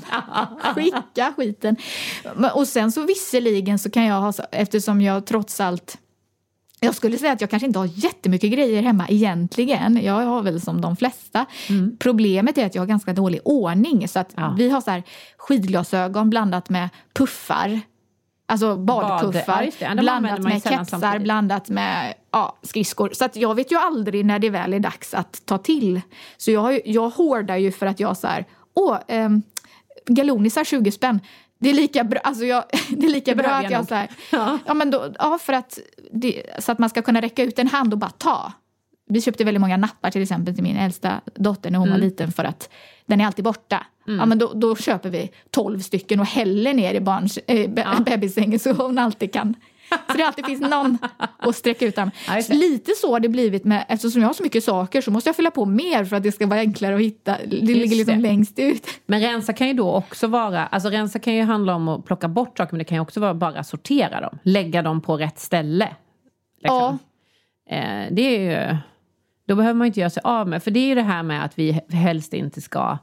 Skicka skiten. Och sen så visserligen så kan jag ha, eftersom jag trots allt, jag skulle säga att jag kanske inte har jättemycket grejer hemma egentligen. Jag har väl som de flesta. Mm. Problemet är att jag har ganska dålig ordning. Så att ja. vi har så här skidglasögon blandat med puffar. Alltså badpuffar, ja, blandat med kepsar, blandat med ja, skridskor. Så att jag vet ju aldrig när det väl är dags att ta till. Så jag, jag hårdar ju för att jag så här, åh, eh, galonisar tjugo spänn. Det är lika bra, alltså jag, det är lika det bra att jag, jag så här, ja. ja men då, ja för att, det, så att man ska kunna räcka ut en hand och bara ta. Vi köpte väldigt många nappar till exempel till min äldsta dotter när hon mm. var liten för att den är alltid borta. Mm. Ja, men då, då köper vi tolv stycken och häller ner i barns, äh, be- ja. bebissängen så hon alltid kan. Så det alltid finns någon att sträcka ut dem. Ja, så lite så har det blivit med, eftersom jag har så mycket saker så måste jag fylla på mer för att det ska vara enklare att hitta. Det just ligger liksom det. längst ut. Men rensa kan ju då också vara, alltså rensa kan ju handla om att plocka bort saker, men det kan ju också vara bara sortera dem. Lägga dem på rätt ställe. Liksom. Ja. Eh, det är ju, då behöver man inte göra sig av med, för det är ju det här med att vi helst inte ska,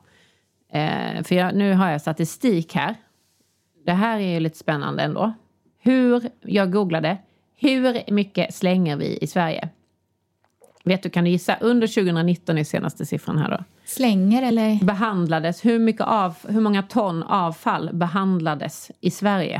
eh, för jag, nu har jag statistik här. Det här är ju lite spännande ändå. Hur, jag googlade, hur mycket slänger vi i Sverige? Vet du, kan du gissa? Under tjugonitton är senaste siffran här då. Slänger eller? Behandlades, hur, mycket av, hur många ton avfall behandlades i Sverige?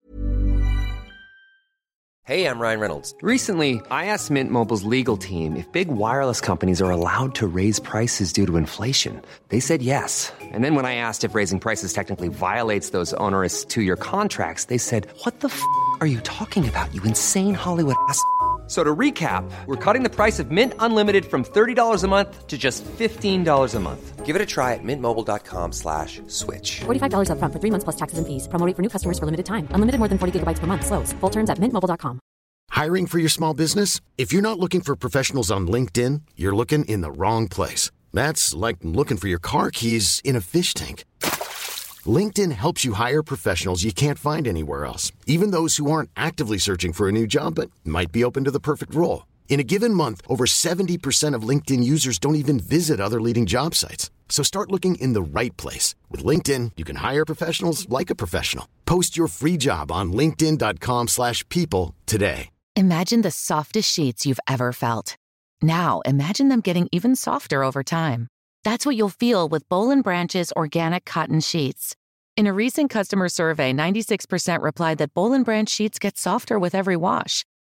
Hey, I'm Ryan Reynolds. Recently, I asked Mint Mobile's legal team if big wireless companies are allowed to raise prices due to inflation. They said yes. And then when I asked if raising prices technically violates those onerous two-year contracts, they said, what the f*** are you talking about, you insane Hollywood ass f- So to recap, we're cutting the price of Mint Unlimited from thirty dollars a month to just fifteen dollars a month. Give it a try at mintmobile.com slash switch. forty-five dollars up front for three months plus taxes and fees. Promo rate for new customers for limited time. Unlimited more than forty gigabytes per month. Slows full terms at mint mobile dot com. Hiring for your small business? If you're not looking for professionals on LinkedIn, you're looking in the wrong place. That's like looking for your car keys in a fish tank. LinkedIn helps you hire professionals you can't find anywhere else, even those who aren't actively searching for a new job but might be open to the perfect role. In a given month, over seventy percent of LinkedIn users don't even visit other leading job sites. So start looking in the right place. With LinkedIn, you can hire professionals like a professional. Post your free job on linkedin dot com slash people today. Imagine the softest sheets you've ever felt. Now, imagine them getting even softer over time. That's what you'll feel with Boll and Branch's organic cotton sheets. In a recent customer survey, ninety-six percent replied that Boll and Branch sheets get softer with every wash.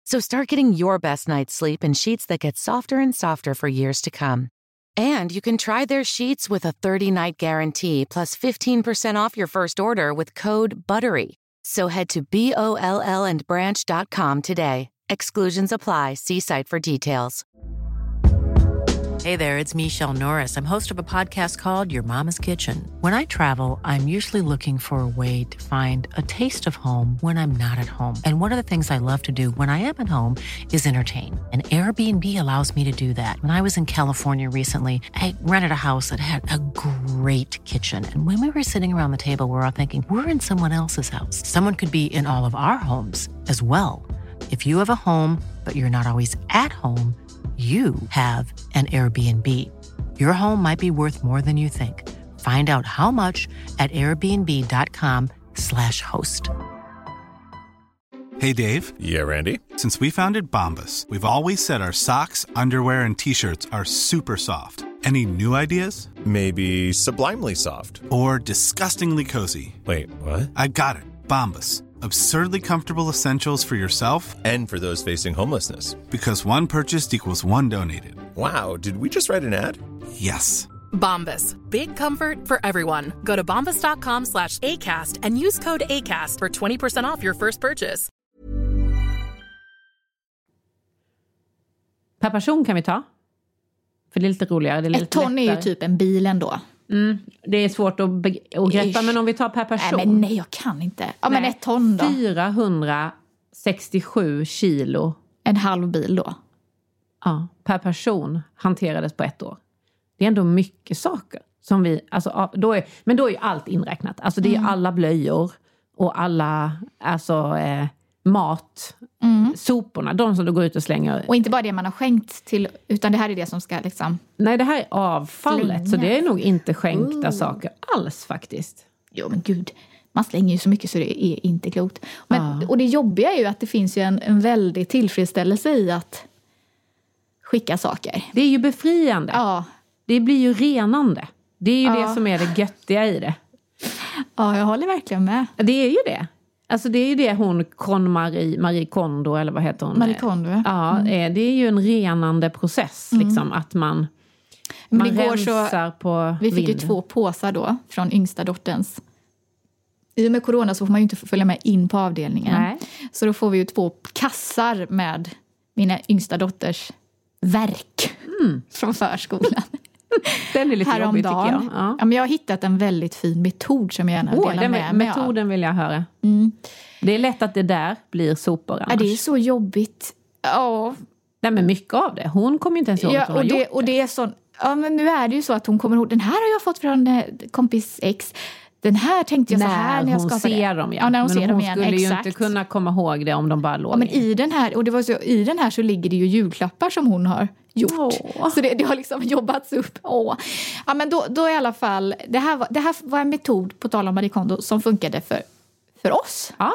So start getting your best night's sleep in sheets that get softer and softer for years to come. And you can try their sheets with a thirty-night guarantee plus fifteen percent off your first order with code BUTTERY. So head to B O L L and branch dot com today. Exclusions apply. See site for details. Hey there, it's Michelle Norris. I'm host of a podcast called Your Mama's Kitchen. When I travel, I'm usually looking for a way to find a taste of home when I'm not at home. And one of the things I love to do when I am at home is entertain. And Airbnb allows me to do that. When I was in California recently, I rented a house that had a great kitchen. And when we were sitting around the table, we were all thinking, we're in someone else's house. Someone could be in all of our homes as well. If you have a home, but you're not always at home, you have an Airbnb. Your home might be worth more than you think. Find out how much at airbnb.com slash host. Hey, Dave. Yeah, Randy. Since we founded Bombas, we've always said our socks, underwear, and T-shirts are super soft. Any new ideas? Maybe sublimely soft. Or disgustingly cozy. Wait, what? I got it. Bombas. Absurdly comfortable essentials for yourself and for those facing homelessness. Because one purchased equals one donated. Wow, did we just write an ad? Yes. Bombas. Big comfort for everyone. Go to bombas.com slash ACAST and use code ACAST for twenty percent off your first purchase. Per person kan vi ta. För det är lite roligare. Det är lite ett ton lättare. är ju typ en bil ändå. Mm, det är svårt att, be- att greppa, men om vi tar per person. Nej, men nej, jag kan inte. Ja, nej. Men ett ton då. fyrahundrasextiosju kilo. En halv bil då. Ja, per person hanterades på ett år. Det är ändå mycket saker som vi, alltså, då är, men då är ju allt inräknat. Alltså det är mm. alla blöjor och alla, alltså eh, mat, mm. soporna, de som du går ut och slänger. Och inte bara det man har skänkt till, utan det här är det som ska liksom... Nej, det här är avfallet, slängas. Så det är nog inte skänkta uh. saker alls faktiskt. Jo, men gud, man slänger ju så mycket så det är inte klokt. Men, uh. Och det jobbiga är ju att det finns ju en, en väldig tillfredsställelse i att skicka saker. Det är ju befriande. Ja. Det blir ju renande. Det är ju ja. det som är det göttiga i det. Ja, jag håller verkligen med. Det är ju det. Alltså det är ju det hon, Kon Marie, Marie Kondo, eller vad heter hon? Marie Kondo, ja. Mm. Det är ju en renande process, mm. liksom, att man, man rensar så, på vi fick vind. ju två påsar då, från yngsta dotterns. I och med corona så får man ju inte följa med in på avdelningen. Nej. Så då får vi ju två kassar med mina yngsta dotters verk mm. från förskolan. Den är lite jobbig tycker jag. Ja. Ja, men jag har hittat en väldigt fin metod som jag gärna vill oh, dela den med mig metoden av. Vill jag höra. Mm. Det är lätt att det där blir sopor annars. Ja, det är så jobbigt. Ja. Nej, men mycket av det. Hon kommer inte ens ihåg ja, att hon och har det, gjort det. Och det är så, ja, men nu är det ju så att hon kommer ihåg. Den här har jag fått från eh, kompis X. Den här tänkte jag när så här när jag hon skapade ser dem, ja. ja när hon men ser hon dem igen, skulle exakt. ju inte kunna komma ihåg det om de bara låg. Ja, men i den här, och det var så, i den här så ligger det ju julklappar som hon har gjort. Åh. Så det, det har liksom jobbats upp. Åh. Ja, men då, då i alla fall, det här, var, det här var en metod, på tal om Marie Kondo, som funkade för, för oss. Ja.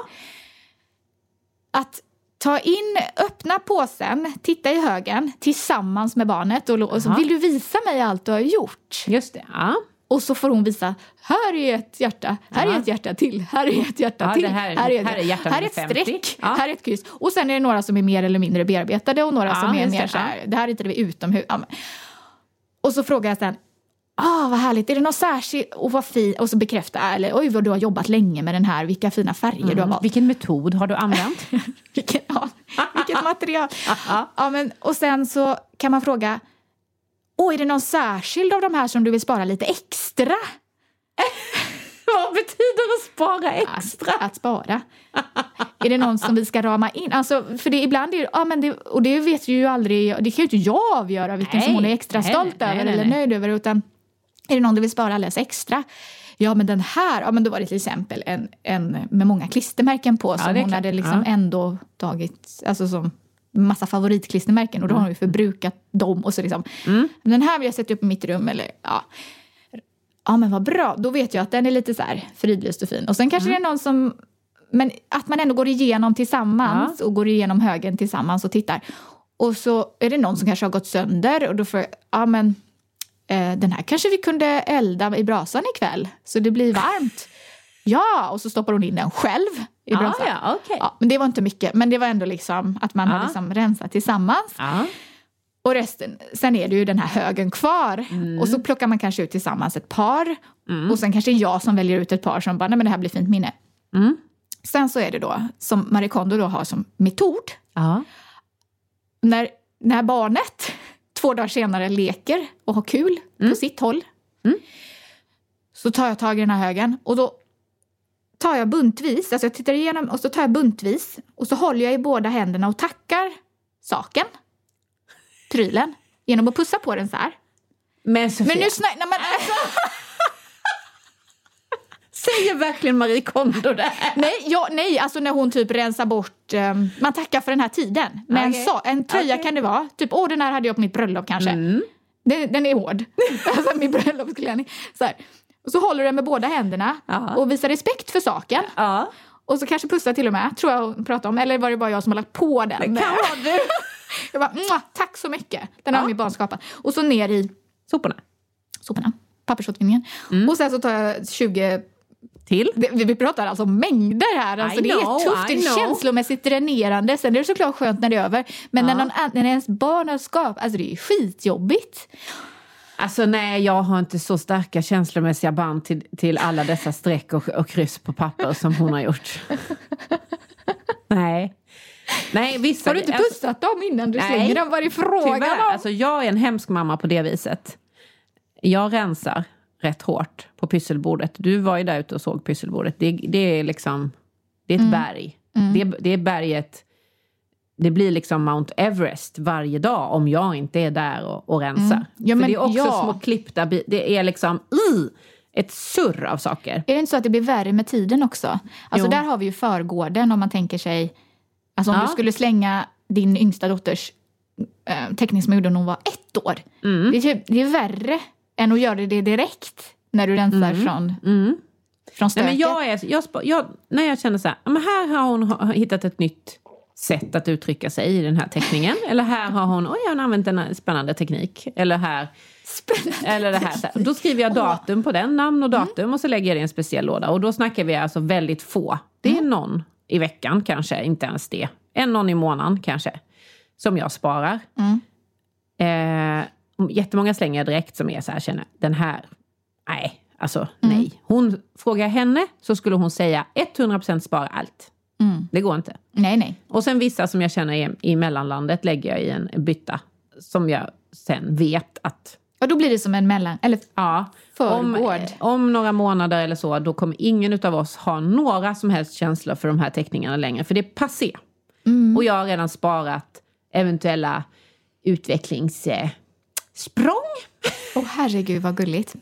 Att ta in, öppna påsen, titta i högen tillsammans med barnet och, och så vill du visa mig allt du har gjort. Just det, ja. Och så får hon visa, här är ett hjärta, här ja. är ett hjärta till, här är ett hjärta ja, till, här, här är, här är, här är ett streck, ja. här är ett kryss. Och sen är det några som är mer eller mindre bearbetade och några ja, som är mer så här, det här är inte det vi utomhus. Ja, och så frågar jag sen, ah, vad härligt, är det något särskilt, och vad fint, och så bekräftar, eller oj vad du har jobbat länge med den här, vilka fina färger mm. du har valt. Vilken metod har du använt? vilken, ja, vilket material. ja, men, och sen så kan man fråga, åh, är det någon särskild av de här som du vill spara lite extra? Vad betyder att spara extra? Att, att spara. Är det någon som vi ska rama in? Alltså, för det ibland är det, ja, men det, och det vet ju aldrig, det kan ju inte jag avgöra vilken nej, som hon är extra nej, stolt nej, över nej, eller nej. nöjd över, utan är det någon du vill spara alldeles extra? Ja, men den här, ja, men då var det till exempel en, en med många klistermärken på, som ja, hon hade liksom ja. ändå tagit, alltså som massa favoritklistermärken, och då har hon ju förbrukat dem, och så liksom, mm. den här vill jag sätta upp i mitt rum, eller ja. Ja, men vad bra. Då vet jag att den är lite så här fridlyst och fin. Och sen kanske mm. det är någon som, men att man ändå går igenom tillsammans ja. och går igenom högen tillsammans och tittar. Och så är det någon som kanske har gått sönder, och då får ja men eh, den här kanske vi kunde elda i brasan ikväll så det blir varmt. Ja, och så stoppar hon in den själv i bromsar. Ah, ja, okay. Ja, men det var inte mycket. Men det var ändå liksom att man ah. hade liksom rensat tillsammans. Ah. Och resten, sen är det ju den här högen kvar. Mm. Och så plockar man kanske ut tillsammans ett par. Mm. Och sen kanske jag som väljer ut ett par som bara, nej men det här blir fint minne. Mm. Sen så är det då, som Marie Kondo då har som metod. Ah. När, när barnet två dagar senare leker och har kul mm. på sitt håll. Mm. Så tar jag tag i den här högen. Och då tar jag buntvis, alltså jag tittar igenom och så tar jag buntvis. Och så håller jag i båda händerna och tackar saken. Prylen. Genom att pussa på den så här. Men Sofia. Men nu snack... Nej, men alltså... Säger verkligen Marie Kondo det här? Nej, ja, nej, alltså när hon typ rensar bort... Um, man tackar för den här tiden. Men okay. så, en tröja okay. kan det vara. Typ, åh den här hade jag på mitt bröllop kanske. Mm. Den, den är hård. Alltså min bröllopsklänning. Så här. Och så håller du den med båda händerna. Ja. Och visar respekt för saken. Ja. Och så kanske pussar till och med, tror jag hon pratade om. Eller var det bara jag som har lagt på den? Det kan vara du. Jag bara, tack så mycket. Den har ja. min barn skapat. Och så ner i soporna. Soporna. Pappersåtervinningen. Mm. Och sen så tar jag tjugo... Till? Det, vi pratar alltså mängder här. Alltså det know, är tufft, det är känslomässigt dränerande. Sen är det såklart skönt när det är över. Men ja. när, någon, när ens barn har skapat, alltså det är skitjobbigt. Alltså nej, jag har inte så starka känslomässiga band till, till alla dessa streck och, och kryss på papper som hon har gjort. nej. Nej, vissa... Har du inte pussat alltså, dem innan du nej, slänger dem? Vad är frågan om? Alltså jag är en hemsk mamma på det viset. Jag rensar rätt hårt på pysselbordet. Du var ju där ute och såg pysselbordet. Det, det är liksom... Det är ett mm. berg. Mm. Det, det är berget... Det blir liksom Mount Everest varje dag om jag inte är där och, och rensar. Mm. Ja, men, För det är också ja. små klippta... Det är liksom... Uh, ett surr av saker. Är det inte så att det blir värre med tiden också? Alltså jo. där har vi ju förgården om man tänker sig... Alltså om ja. du skulle slänga din yngsta dotters äh, teckning som gjorde när hon var ett år. Mm. Det, är typ, det är värre än att göra det direkt när du rensar mm. från, mm. från stöket. Nej, men jag är, jag, jag, när jag känner så här, men här har hon hittat ett nytt sätt att uttrycka sig i den här teckningen. Eller här har hon, oj, hon har använt en spännande teknik. Eller här, spännande eller det här. Så här. Då skriver jag datum på den, namn och datum mm. och så lägger jag det i en speciell låda. Och då snackar vi alltså väldigt få. Det är mm. någon i veckan kanske, inte ens det. En någon i månaden kanske, som jag sparar. Mm. Eh, jättemånga slänger jag direkt som är så här, känner, den här, nej, alltså mm. nej. Hon frågar henne så skulle hon säga hundra procent spara allt. Mm. Det går inte. Nej, nej. Och sen vissa som jag känner i, i mellanlandet lägger jag i en bytta som jag sen vet att... Och då blir det som en mellan, eller ja, om, om några månader eller så, då kommer ingen av oss ha några som helst känslor för de här teckningarna längre. För det är passé. Mm. Och jag har redan sparat eventuella utvecklingssprång. Åh oh, herregud vad gulligt.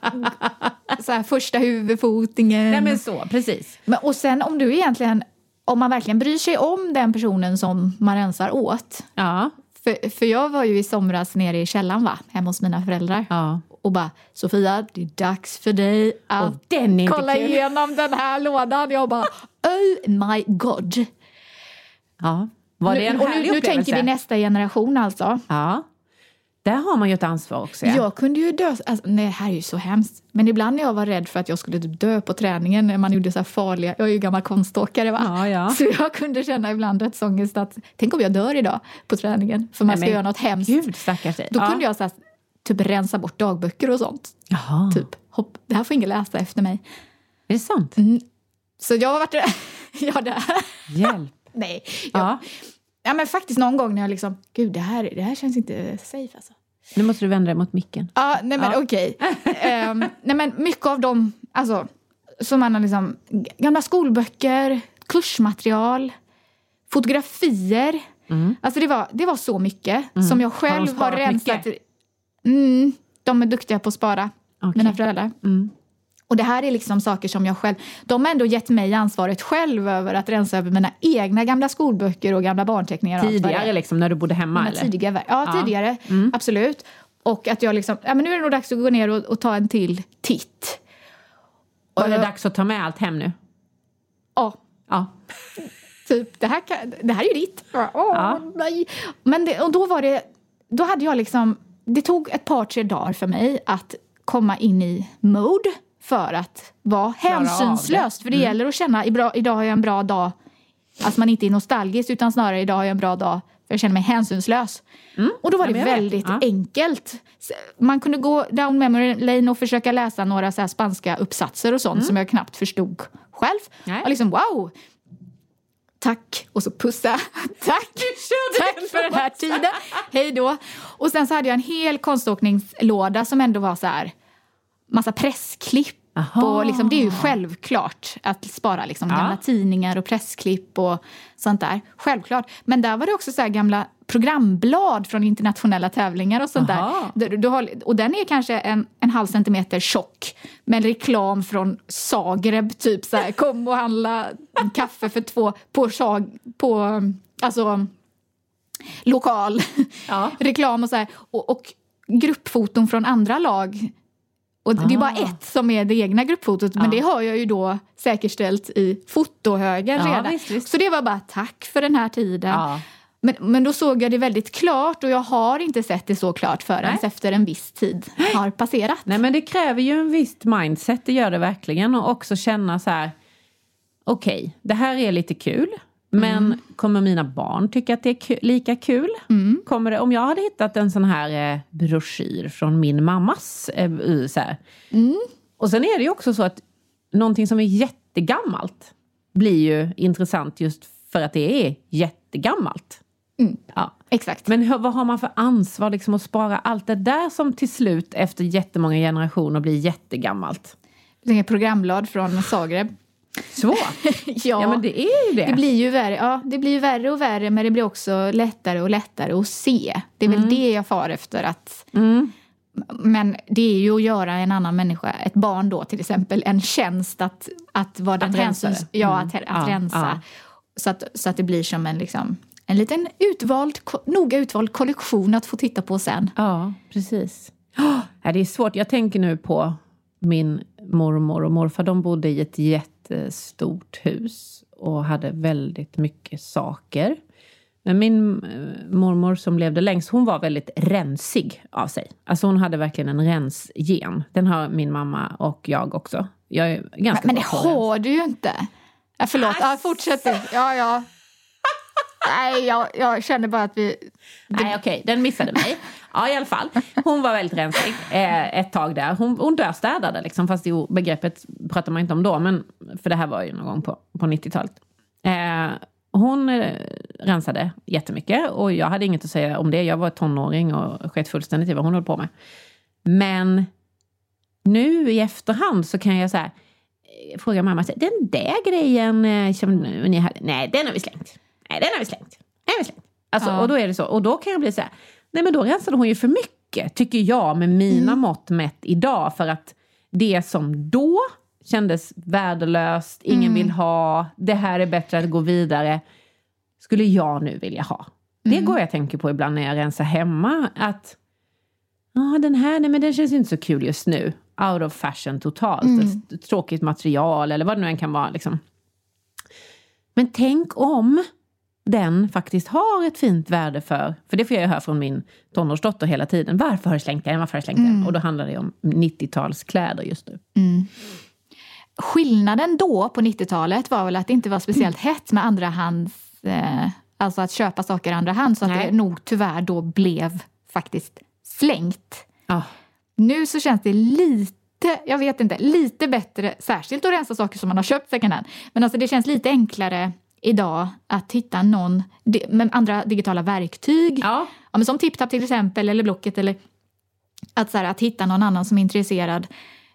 Så här, första huvudfotingen. Nej men så, precis. Men, och sen om du egentligen, om man verkligen bryr sig om den personen som man rensar åt. Ja. För, för jag var ju i somras nere i källaren va, hemma hos mina föräldrar. Ja. Och bara, Sofia, det är dags för dig att den kolla igenom den här lådan. Jag bara, oh my god. Ja, var det en nu, härlig nu, nu tänker vi nästa generation alltså. Ja, där har man ju ett ansvar också. Ja. Jag kunde ju dö, alltså, nej det här är ju så hemskt. Men ibland när jag var rädd för att jag skulle dö på träningen när man gjorde så här farliga, jag är ju gammal konståkare va. Ja, ja. Så jag kunde känna ibland dödsångest att, tänk om jag dör idag på träningen. För man nej, ska men, göra något hemskt. Gud, stackars dig. Då ja. kunde jag så här, typ rensa bort dagböcker och sånt. Jaha. Typ, hopp, det här får ingen läsa efter mig. Är det sant? Mm. Så jag har varit ja, det Hjälp. Nej. Jag, ja. ja, men faktiskt någon gång när jag liksom, gud det här, det här känns inte safe alltså. Nu måste du vända dig mot micken. Ja, nej men ja. okej. Okay. um, nej men mycket av dem, alltså, som man har liksom, gamla skolböcker, kursmaterial, fotografier. Mm. Alltså det var, det var så mycket mm. som jag själv har, har rensat. Mm, de är duktiga på att spara, okay. mina föräldrar. Mm. Och det här är liksom saker som jag själv... De har ändå gett mig ansvaret själv över att rensa över mina egna gamla skolböcker och gamla barnteckningar. Tidigare liksom, när du bodde hemma? Eller? Tidigare, ja, ja, tidigare. Mm. Absolut. Och att jag liksom... Ja, men nu är det nog dags att gå ner och, och ta en till titt. Och är det dags att ta med allt hem nu? Ja. Ja. Typ, det här, kan, det här är ju ditt. Åh, ja. Nej. Men det, och då var det... Då hade jag liksom... Det tog ett par, tre dagar för mig att komma in i mode. för att vara hänsynslöst. För det mm. gäller att känna, idag har jag en bra dag. Alltså man inte är nostalgisk, utan snarare idag har jag en bra dag. För jag känner mig hänsynslös. Mm. Och då var det väldigt ja. enkelt. Man kunde gå down memory lane och försöka läsa några så här spanska uppsatser och sånt mm. som jag knappt förstod själv. Nej. Och liksom wow! Tack. Och så pussa. Tack. Tack för den här tiden. Hej då. Och sen så hade jag en hel konståkningslåda som ändå var så här massa pressklipp. Och liksom, det är ju självklart att spara liksom, ja. gamla tidningar och pressklipp och sånt där. Självklart. Men där var det också så här gamla programblad från internationella tävlingar och sånt Aha. där. Du, du har, och den är kanske en, en halv centimeter tjock. Med reklam från Zagreb. Typ så här, kom och handla kaffe för två på, på alltså lokal ja. reklam och så här. Och, och gruppfoton från andra lag. Och ah. det är bara ett som är det egna gruppfotot. Ja. Men det har jag ju då säkerställt i fotohögen ja, redan. Visst, visst. Så det var bara tack för den här tiden. Ja. Men, men då såg jag det väldigt klart. Och jag har inte sett det så klart förrän efter en viss tid har passerat. Nej, men det kräver ju en visst mindset. Det gör det verkligen. Och också känna så här. Okej, okay, det här är lite kul. Men mm. kommer mina barn tycka att det är ku- lika kul? Mm. Kommer det, om jag hade hittat en sån här eh, broschyr från min mammas eh, så här. Mm. Och sen är det ju också så att någonting som är jättegammalt blir ju intressant just för att det är jättegammalt. Mm. Ja. Exakt. Men hur, vad har man för ansvar liksom att spara allt det där som till slut efter jättemånga generationer blir jättegammalt? Det är programblad från Zagreb. Svårt. ja, ja, men det är ju det. Det blir ju värre, ja, det blir ju värre och värre, men det blir också lättare och lättare att se. Det är mm. väl det jag far efter att... Mm. Men det är ju att göra en annan människa, ett barn då till exempel, en tjänst att, att vara den hänsyn, ja, att, att ja, rensa. Ja. Så, att, så att det blir som en, liksom, en liten utvald, noga utvald kollektion att få titta på sen. Ja, precis. Oh, ja, det är svårt. Jag tänker nu på min mormor och morfar. De bodde i ett jättestort hus och hade väldigt mycket saker. Men min mormor som levde längst, hon var väldigt rensig av sig. Alltså hon hade verkligen en rensgen. Den har min mamma och jag också. Jag är ganska men, men det har du ju inte. Ja, förlåt, ja, fortsätt. Ja, ja. Nej, jag, jag känner bara att vi... Det... Nej, okej, okay. Den missade mig. Ja, i alla fall. Hon var väldigt rensig eh, ett tag där. Hon, hon dörstädade liksom, fast jo, begreppet pratar man inte om då. Men, för det här var ju någon gång på, på nittiotalet. Eh, hon eh, rensade jättemycket. Och jag hade inget att säga om det. Jag var tonåring och skett fullständigt i vad hon höll på med. Men nu i efterhand så kan jag så här, fråga mamma, den där grejen som ni hade, nej, den har vi slängt. Nej, den har vi slängt. Den har vi slängt. Alltså, ja. Och då är det så. Och då kan jag bli så här, nej men då rensade hon ju för mycket, tycker jag, med mina mm. mått mätt idag. För att det som då kändes värdelöst, ingen mm. vill ha, det här är bättre att gå vidare, skulle jag nu vilja ha. Mm. Det går jag tänker på ibland när jag rensar hemma, att ja, den här, nej men den känns inte så kul just nu. Out of fashion totalt. Mm. Ett tråkigt material eller vad det nu än kan vara liksom. Men tänk om den faktiskt har ett fint värde för, för det får jag höra från min tonårsdotter hela tiden. Varför har du slängt den? Varför har du slängt den? Mm. Och då handlar det om nittiotalskläder just nu. Mm. Skillnaden då på nittiotalet var väl att det inte var speciellt mm. hett med andra hands, eh, alltså att köpa saker i andra hand, så att Nej. det nog tyvärr då blev faktiskt slängt. Ah. Nu så känns det lite, jag vet inte, lite bättre, särskilt att rensa saker som man har köpt second hand. Men alltså det känns lite enklare idag att hitta någon med andra digitala verktyg. Ja. Ja, men som TipTap till exempel, eller Blocket, eller att, så här, att hitta någon annan som är intresserad.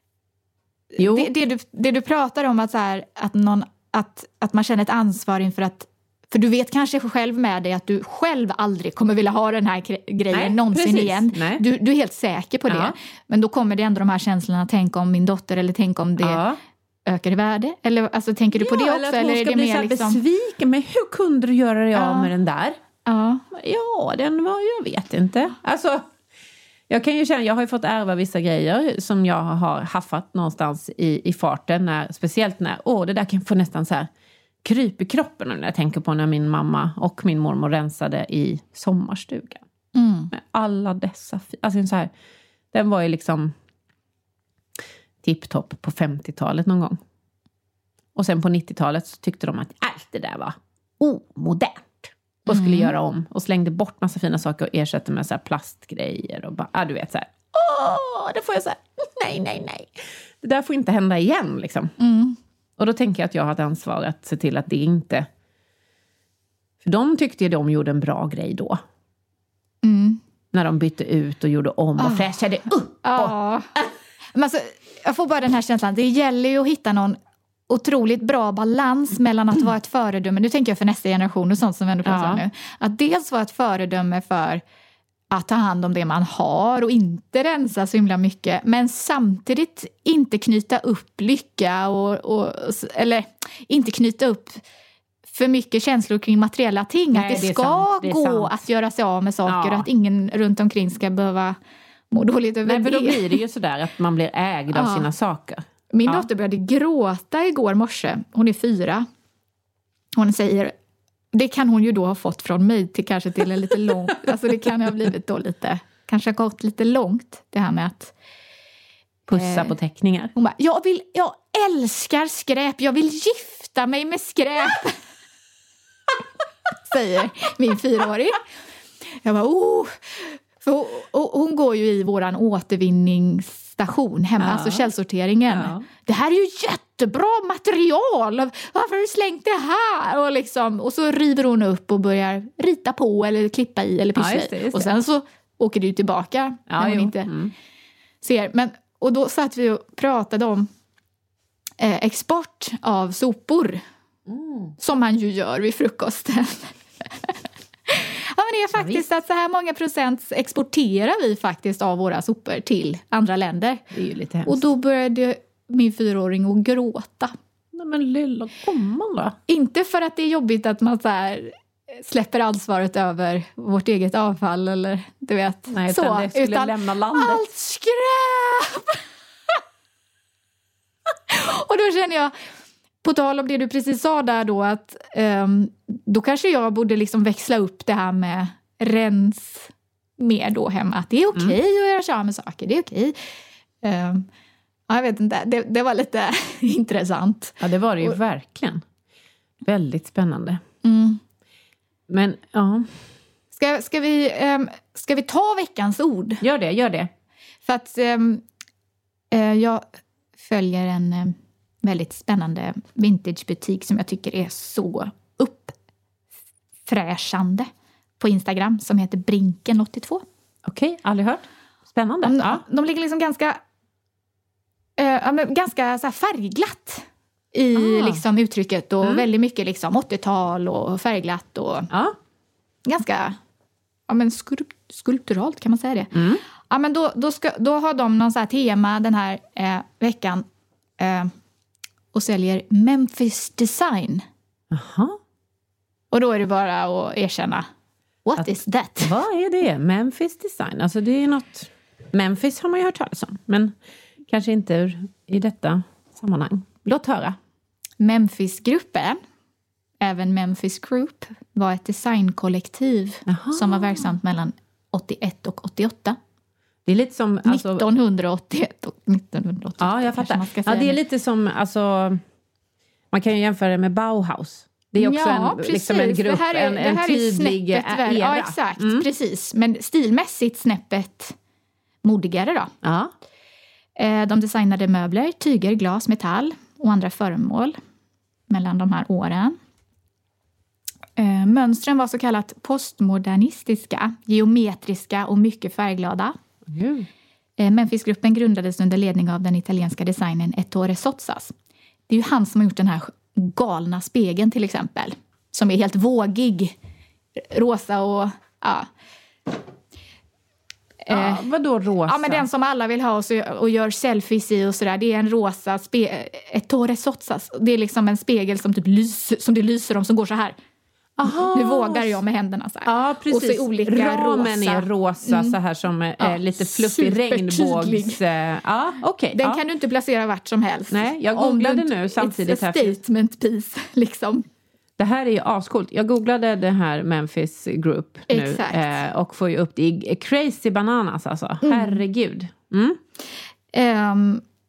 Jo. Det, det, du, det du pratar om, att, så här, att, någon, att, att man känner ett ansvar inför att, för du vet kanske själv med dig att du själv aldrig kommer vilja ha den här grejen Nej, någonsin precis. igen. Du, du är helt säker på det. Ja. Men då kommer det ändå de här känslorna, tänk om min dotter, eller tänk om det ja. ökar i värde. Eller alltså, tänker du på ja, det också? Eller, eller är det mer liksom besviken, men hur kunde du göra det ja. av med den där? Ja, ja den var, jag vet inte. Alltså, jag kan ju känna, jag har ju fått ärva vissa grejer som jag har haffat någonstans i, i farten. När, speciellt när, åh det där kan få nästan så här kryp i kroppen när jag tänker på när min mamma och min mormor rensade i sommarstugan. Mm. Med alla dessa, alltså så här, den var ju liksom tipptopp på femtiotalet någon gång. Och sen på nittiotalet så tyckte de att allt det där var omodernt. Och skulle mm. göra om. Och slängde bort massa fina saker och ersatte med så här plastgrejer. Och bara, ja, du vet så här. Åh, det får jag så här. Nej, nej, nej. Det där får inte hända igen liksom. Mm. Och då tänker jag att jag har ett ansvar att se till att det inte... För de tyckte ju de gjorde en bra grej då. Mm. När de bytte ut och gjorde om och oh. fräschade upp. Ja. Oh. Men alltså, jag får bara den här känslan. Det gäller ju att hitta någon otroligt bra balans mellan att vara ett föredöme. Nu tänker jag för nästa generation och sånt som vi ändå pratar om ja. nu. Att dels vara ett föredöme för att ta hand om det man har och inte rensa så himla mycket. Men samtidigt inte knyta upp lycka och, och eller inte knyta upp för mycket känslor kring materiella ting. Nej, att det, det ska det gå sant. Att göra sig av med saker ja. och att ingen runt omkring ska behöva må dåligt över Nej, för det. då blir det ju sådär att man blir ägd av ja. sina saker. Min ja. dotter började gråta igår morse. Hon är fyra. Hon säger, det kan hon ju då ha fått från mig till kanske till en lite långt. Alltså det kan ha blivit då lite, kanske har gått lite långt det här med att pussa eh, på teckningar. Hon bara, jag vill, jag älskar skräp. Jag vill gifta mig med skräp. Säger min fyraåring. Jag bara, oh. För hon, hon går ju i våran återvinningsstation hemma, ja. Alltså källsorteringen. Ja. Det här är ju jättebra material. Varför har du slängt det här? Och, liksom, och så river hon upp och börjar rita på eller klippa i eller pyssla ja, just det, just det. Och sen så åker du tillbaka ja, när hon jo. inte mm. ser. Men, och då satt vi och pratade om eh, export av sopor. Mm. Som man ju gör vid frukosten. Ja, men det är faktiskt ja, att så här många procent exporterar vi faktiskt av våra sopor till andra länder. Det är ju lite hemskt. Och då började min fyraåring att gråta. Nej, men lilla komman då? Inte för att det är jobbigt att man så här släpper ansvaret över vårt eget avfall eller du vet. Nej, så, utan det skulle utan lämna landet. Allt skräp! Och då känner jag, på tal om det du precis sa där då, att um, då kanske jag borde liksom växla upp det här med rens mer då hemma. Att det är okej okay mm. att göra sig av med saker, det är okej. Okay. Um, jag vet inte, det, det var lite intressant. Ja, det var det ju Och, verkligen. Väldigt spännande. Mm. Men, ja. Ska, ska, vi, um, ska vi ta veckans ord? Gör det, gör det. För att um, uh, jag följer en... Um, väldigt spännande vintagebutik som jag tycker är så uppfräschande på Instagram som heter Brinken åttiotvå. Okej, okay, aldrig hört. Spännande. De, ja. de ligger liksom ganska äh, ganska så här färgglatt i ah. liksom uttrycket och mm. väldigt mycket liksom åttiotal och färgglatt och ja. ganska ja, men skulpt, skulpturalt kan man säga det. Mm. Ja, men då, då, ska, då har de någon så här tema den här eh, veckan eh, och säljer Memphis Design. Aha. Och då är det bara att erkänna. What att, is that? Vad är det? Memphis Design. Alltså det är något... Memphis har man ju hört talas om. Men kanske inte i detta sammanhang. Låt höra. Memphis-gruppen, även Memphis Group, var ett designkollektiv Aha. som var verksamt mellan åttioett och åttioåtta. Det är lite som... Alltså, nittonhundraåttioett och nittonhundraåttioåtta. Ja, jag fattar. Ja, det är lite som... Alltså, man kan ju jämföra det med Bauhaus. Det är också ja, en, liksom en grupp, det här är, en, en det här tydlig är snäppet, era. Ja, exakt. Mm. Precis. Men stilmässigt snäppet modigare då. Ja. De designade möbler, tyger, glas, metall och andra föremål mellan de här åren. Mönstren var så kallat postmodernistiska, geometriska och mycket färgglada. Mm. Memphis-gruppen grundades under ledning av den italienska designern Ettore Sozzas. Det är ju han som har gjort den här galna spegeln till exempel. Som är helt vågig. Rosa och... Ja. Ja, vadå rosa? Ja, men den som alla vill ha och, så, och gör selfies i och sådär. Det är en rosa spe, Ettore Sozzas. Det är liksom en spegel som, typ lyser, som det lyser om som går så här. Aha. Nu vågar jag med händerna så här. Ja, precis. Och så olika ramen rosa. är rosa mm. så här som är ja, lite fluffig regnbågs... Ja, okej. Okay, Den ja. kan du inte placera vart som helst. Nej, jag googlade nu samtidigt här. It's a statement piece, liksom. Det här är ju ascoolt. Jag googlade det här Memphis Group nu. Eh, och får ju upp det i crazy bananas alltså. Mm. Herregud. Mm. Um,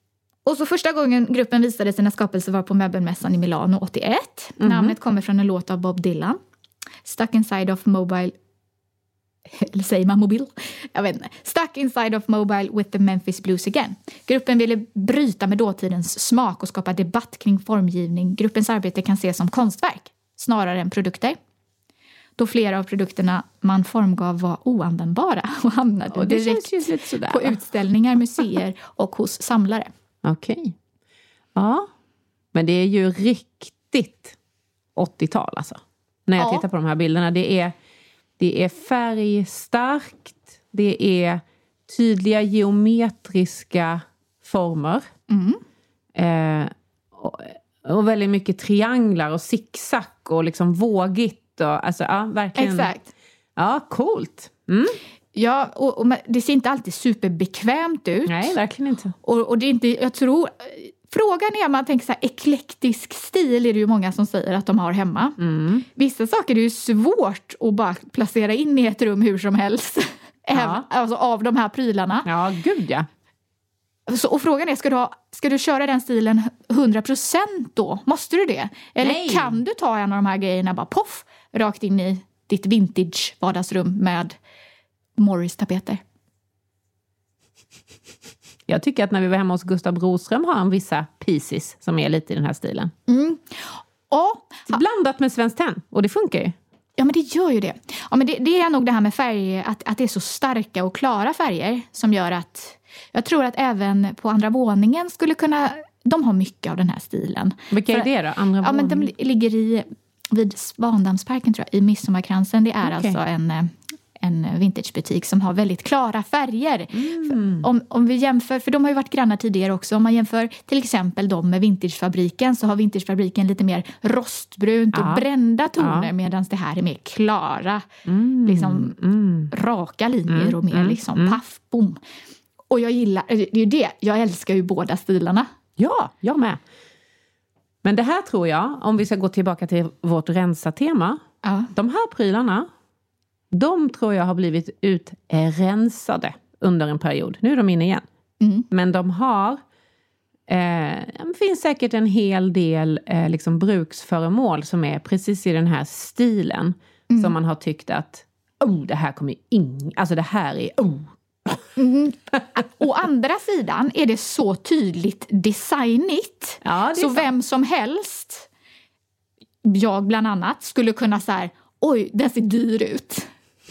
Och så första gången gruppen visade sina skapelser var på möbelmässan i Milano åttioett. Mm-hmm. Namnet kommer från en låt av Bob Dylan. Stuck inside of mobile... Eller säger man mobil? Jag vet inte. Stuck inside of mobile with the Memphis Blues again. Gruppen ville bryta med dåtidens smak och skapa debatt kring formgivning. Gruppens arbete kan ses som konstverk snarare än produkter. Då flera av produkterna man formgav var oanvändbara och hamnade och det direkt känns ju lite sådär, på utställningar, museer och hos samlare. Okej. Okay. Ja, men det är ju riktigt åttiotal alltså. När jag ja. tittar på de här bilderna. Det är, det är färgstarkt. Det är tydliga geometriska former. Mm. Eh, och, och väldigt mycket trianglar och zigzag och liksom vågigt. Och, alltså, ja, verkligen. Exakt. Ja, coolt. Mm. Ja, och, och det ser inte alltid superbekvämt ut. Nej, verkligen inte. Och, och det är inte, jag tror... Frågan är om man tänker så här, eklektisk stil är det ju många som säger att de har hemma. Mm. Vissa saker är ju svårt att bara placera in i ett rum hur som helst. Ja. Även, alltså av de här prylarna. Ja, gud ja. Så, och frågan är, ska du, ha, ska du köra den stilen hundra procent då? Måste du det? Eller Nej. kan du ta en av de här grejerna bara poff, rakt in i ditt vintage vardagsrum med Morris-tapeter? Jag tycker att när vi var hemma hos Gustav Broström har han vissa pieces som är lite i den här stilen. Mm. Och, blandat med Svenskt Tenn. Och det funkar ju. Ja, men det gör ju det. Ja, men det, det är nog det här med färger, att, att det är så starka och klara färger som gör att... Jag tror att även på andra våningen skulle kunna... De har mycket av den här stilen. Vilka är det då? Andra ja, men de ligger i, vid Svandammsparken tror jag, i Midsommarkransen. Det är okay. alltså en... en vintagebutik som har väldigt klara färger. Mm. Om, om vi jämför, för de har ju varit grannar tidigare också. Om man jämför till exempel de med Vintagefabriken, så har Vintagefabriken lite mer rostbrunt ja. och brända toner, ja. medan det här är mer klara, mm. liksom mm. raka linjer mm. och mer mm. liksom mm. paff, bom. Och jag gillar, det är ju det, jag älskar ju båda stilarna. Ja, jag med. Men det här tror jag, om vi ska gå tillbaka till vårt rensa-tema, ja. de här prylarna, de tror jag har blivit utrensade under en period. Nu är de inne igen. Mm. Men de har... Eh, det finns säkert en hel del eh, liksom bruksföremål som är precis i den här stilen. Mm. Som man har tyckt att... Oh, det här kommer in... Alltså det här är... Oh. Mm. Å andra sidan är det så tydligt designigt. Ja, det är så sant. Vem som helst, jag bland annat, skulle kunna så här... Oj, den ser dyr ut.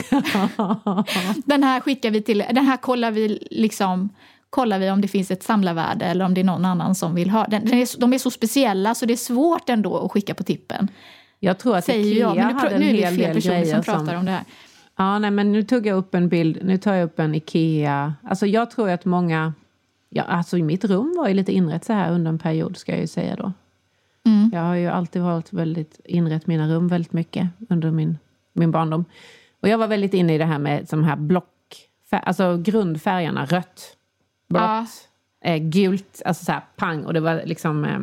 Den här skickar vi till... Den här kollar vi liksom... Kollar vi om det finns ett samlarvärde eller om det är någon annan som vill ha. Den, den är, de är så speciella så det är svårt ändå att skicka på tippen. Jag tror att Säger Ikea jag, men nu, hade en nu är det hel fler del personer grejer som pratar som... om det här. Ja, nej, men nu tog jag upp en bild. Nu tar jag upp en Ikea. Alltså jag tror att många... Ja, alltså mitt rum var ju lite inrätt så här under en period, ska jag ju säga då. Mm. Jag har ju alltid varit väldigt inrätt mina rum väldigt mycket under min, min barndom. Och jag var väldigt inne i det här med de här block... Alltså grundfärgerna, rött, blått, ja. eh, gult, alltså så här pang. Och det var liksom... Eh...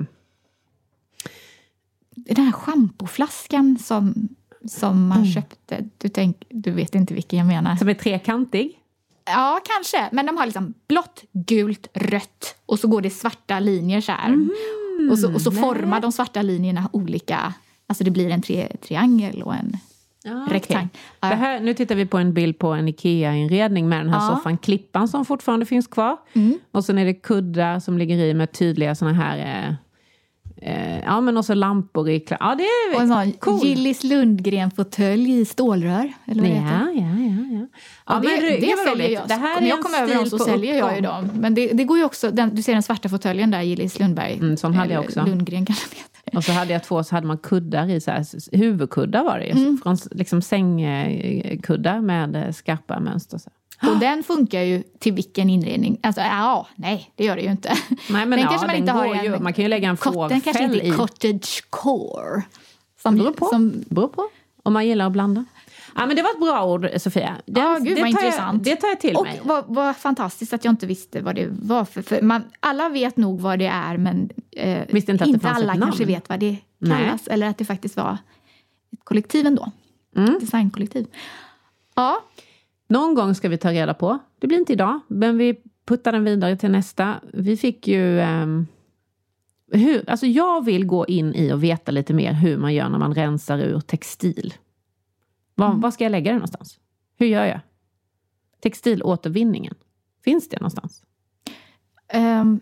Den här schampoflaskan som, som man mm. köpte, du, tänk, du vet inte vilken jag menar. Som är trekantig? Ja, kanske. Men de har liksom blått, gult, rött. Och så går det svarta linjer så här. Mm. Och så, och så formar de svarta linjerna olika... Alltså det blir en tri- triangel och en ah, rektangel. Okay. Det här, nu tittar vi på en bild på en Ikea-inredning med den här ja. soffan Klippan som fortfarande finns kvar. Mm. Och sen är det kuddar som ligger i med tydliga såna här... Eh, eh, ja, men också lampor i... Ja, det är och en sån cool. Gillis Lundgren-fåtölj i stålrör. Eller vad ja, det heter. ja, ja, ja. Ja, ja det, men det, det, det säljer jag. Det här När är jag kommer över dem så säljer jag ju dem. Men det, det går ju också... Den, du ser den svarta fåtöljen där, Gillis Lundberg. Mm, sån hade jag också. Lundgren kan jag veta. Och så hade jag två, så hade man kuddar i så här, huvudkuddar var det ju. Mm. Från liksom sängkuddar med skarpa mönster. Så. Och den funkar ju till vilken inredning. Alltså, ja, nej, det gör det ju inte. Nej, men den ja, kanske man den inte har går en, ju, man kan ju lägga en fågfäll i. Den kanske inte är cottagecore. Som, beror på. Som, beror på. Om man gillar att blanda. Ja, men det var ett bra ord, Sofia. Det, ja, gud, det, vad tar intressant. Jag, det tar jag till och mig. Och vad, vad fantastiskt att jag inte visste vad det var för... för man, alla vet nog vad det är, men eh, visste inte, att inte det fanns alla ett namn. kanske vet vad det kallas. Nej. Eller att det faktiskt var ett kollektiv ändå. Mm. Designkollektiv. Ja. Någon gång ska vi ta reda på. Det blir inte idag, men vi putta den vidare till nästa. Vi fick ju... Um, hur, alltså jag vill gå in i och veta lite mer hur man gör när man rensar ur textil. Var, mm. var ska jag lägga det någonstans? Hur gör jag? Textilåtervinningen. Finns det någonstans? Um,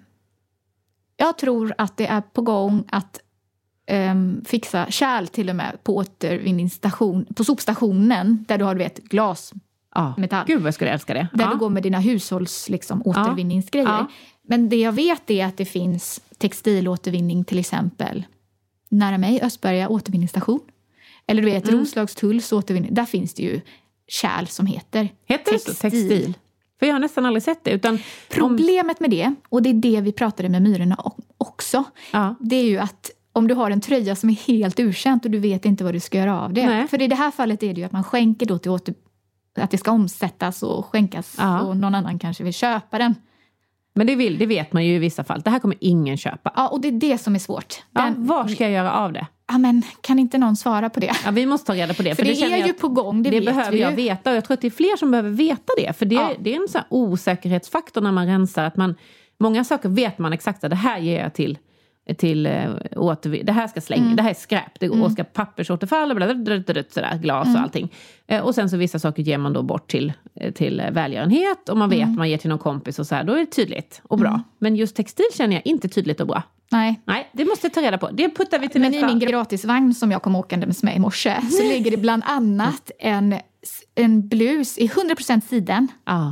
jag tror att det är på gång att um, fixa kärl till och med på återvinningsstation, på sopstationen där du har, du vet, glas, ja. metall. Gud vad jag skulle älska det. Där ja. du går med dina hushålls liksom, återvinningsgrejer. Ja. Men det jag vet är att det finns textilåtervinning till exempel nära mig, Östberga återvinningsstation. Eller du vet, mm. Roslagstulls återvinning. Där finns det ju kärl som heter Heter textil. Det så? Textil? För jag har nästan aldrig sett det. Utan Problemet med det, och det är det vi pratade med Myrorna också, ja. det är ju att om du har en tröja som är helt urkänt och du vet inte vad du ska göra av det. Nej. För i det här fallet är det ju att man skänker då till åter, att det ska omsättas och skänkas ja. och någon annan kanske vill köpa den. Men det, vill, det vet man ju i vissa fall. Det här kommer ingen köpa. Ja, och det är det som är svårt. Den, ja, var ska jag göra av det? Ja, men kan inte någon svara på det? Ja, vi måste ta reda på det. För, för det, det är ju på gång, det, det vet behöver vi jag ju. veta. Och jag tror att det är fler som behöver veta det. För det, ja. det är en sån här osäkerhetsfaktor när man rensar. Att man, många saker vet man exakt att det här ger jag till... till uh, återvin- det här ska slänga, mm. det här är skräp, det mm. ska pappersåterfall, sådär, glas mm. och allting. Uh, och sen så vissa saker ger man då bort till, till välgörenhet och man vet mm. man ger till någon kompis och så här, då är det tydligt och bra. Mm. Men just textil känner jag inte tydligt och bra. Nej. Nej, det måste jag ta reda på. Det puttar vi till Men nästa. i min gratisvagn som jag kom åkande med mig i morse så ligger det bland annat en, en blus i hundra procent siden. Ah.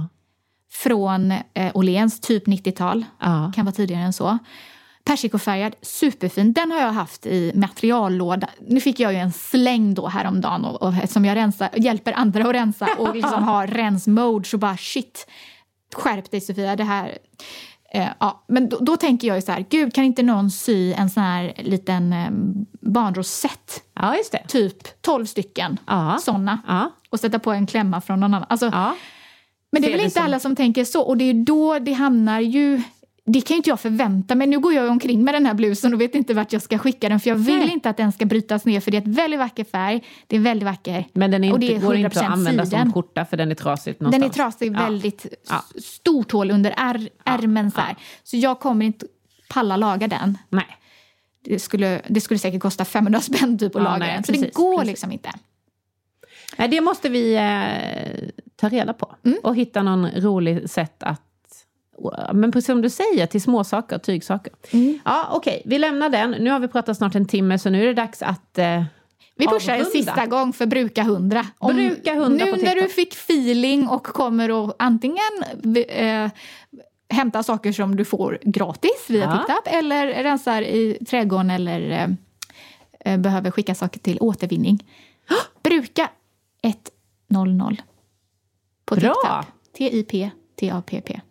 Från eh, Åhléns, typ nittiotal. Ah. Kan vara tidigare än så. Persikofärgad, superfin. Den har jag haft i materiallåda. Nu fick jag ju en släng då häromdagen och, och som jag rensar, hjälper andra att rensa och liksom har rensmode så bara shit, skärp dig Sofia, det här eh, ja, men då, då tänker jag ju så här, gud kan inte någon sy en sån här liten eh, barnrosett? Ja, just det. Typ tolv stycken ja. såna ja. och sätta på en klämma från någon annan. Alltså, ja. Men det är väl inte som... alla som tänker så och det är då det hamnar ju. Det kan ju inte jag förvänta mig. Nu går jag omkring med den här blusen och vet inte vart jag ska skicka den. För jag vill Nej. inte att den ska brytas ner. För det är ett väldigt vacker färg. Det är väldigt vacker. Men den är inte, och det är går inte att använda siden. som skjorta för den är trasigt någonstans. Den är trasig, ja. väldigt ja. stort hål under är, ärmen. Så, här. Ja. Så jag kommer inte palla laga den. Nej. Det skulle, det skulle säkert kosta femhundra spänn typ att ja, laga nej, den. Så precis, det går precis. liksom inte. Nej, det måste vi eh, ta reda på. Mm. Och hitta någon rolig sätt att men precis som du säger, till små saker, tygsaker. Mm. Ja, okej. Okay. Vi lämnar den. Nu har vi pratat snart en timme, så nu är det dags att eh, vi pushar en sista gång för bruka hundra. Om, bruka hundra nu på när du fick feeling och kommer att antingen eh, hämta saker som du får gratis via ja. TipTap eller rensar i trädgården eller eh, behöver skicka saker till återvinning. Bruka ett noll noll på Bra. TipTap. T I P T A P P.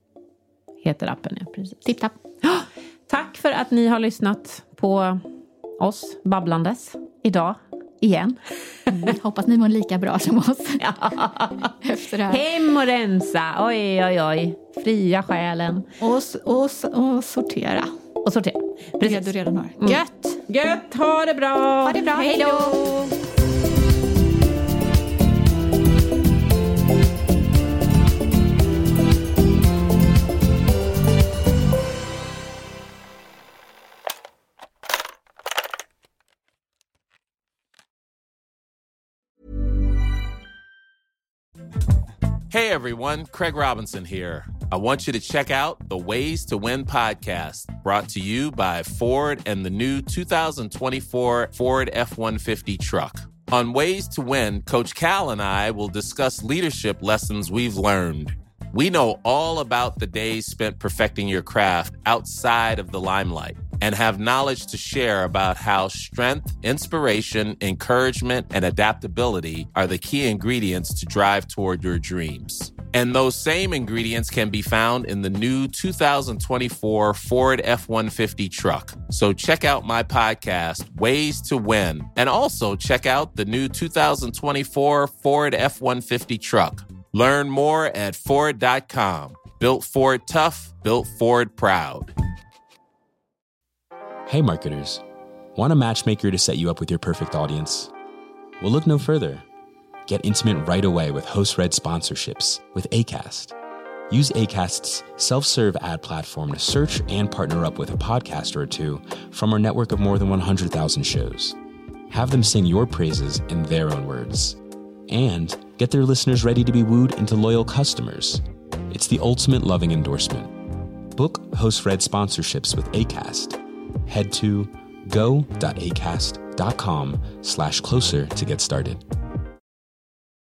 Heter appen, ja, precis. TipTap. Tack för att ni har lyssnat på oss babblandes idag igen. Mm, hoppas ni mår lika bra som oss. Ja. Efter det här. Hem och rensa. Oj, oj, oj. Fria själen. Och, och, och sortera. Och sortera. Precis. Det du redan har. Mm. Gött. Gött. Ha det bra. Ha det bra. Hej då. Hey everyone, Craig Robinson here. I want you to check out the Ways to Win podcast, brought to you by Ford and the new two thousand twenty-four Ford F one fifty truck. On Ways to Win, Coach Cal and I will discuss leadership lessons we've learned. We know all about the days spent perfecting your craft outside of the limelight and have knowledge to share about how strength, inspiration, encouragement, and adaptability are the key ingredients to drive toward your dreams. And those same ingredients can be found in the new two thousand twenty-four Ford F one fifty truck. So check out my podcast, Ways to Win, and also check out the new two thousand twenty-four Ford F one fifty truck. Learn more at Ford dot com. Built Ford tough, built Ford proud. Hey marketers, want a matchmaker to set you up with your perfect audience? Well, look no further. Get intimate right away with host-read sponsorships with Acast. Use Acast's self-serve ad platform to search and partner up with a podcaster or two from our network of more than one hundred thousand shows. Have them sing your praises in their own words. And get their listeners ready to be wooed into loyal customers. It's the ultimate loving endorsement. Book host-read sponsorships with Acast. Head to go.acast.com slash closer to get started.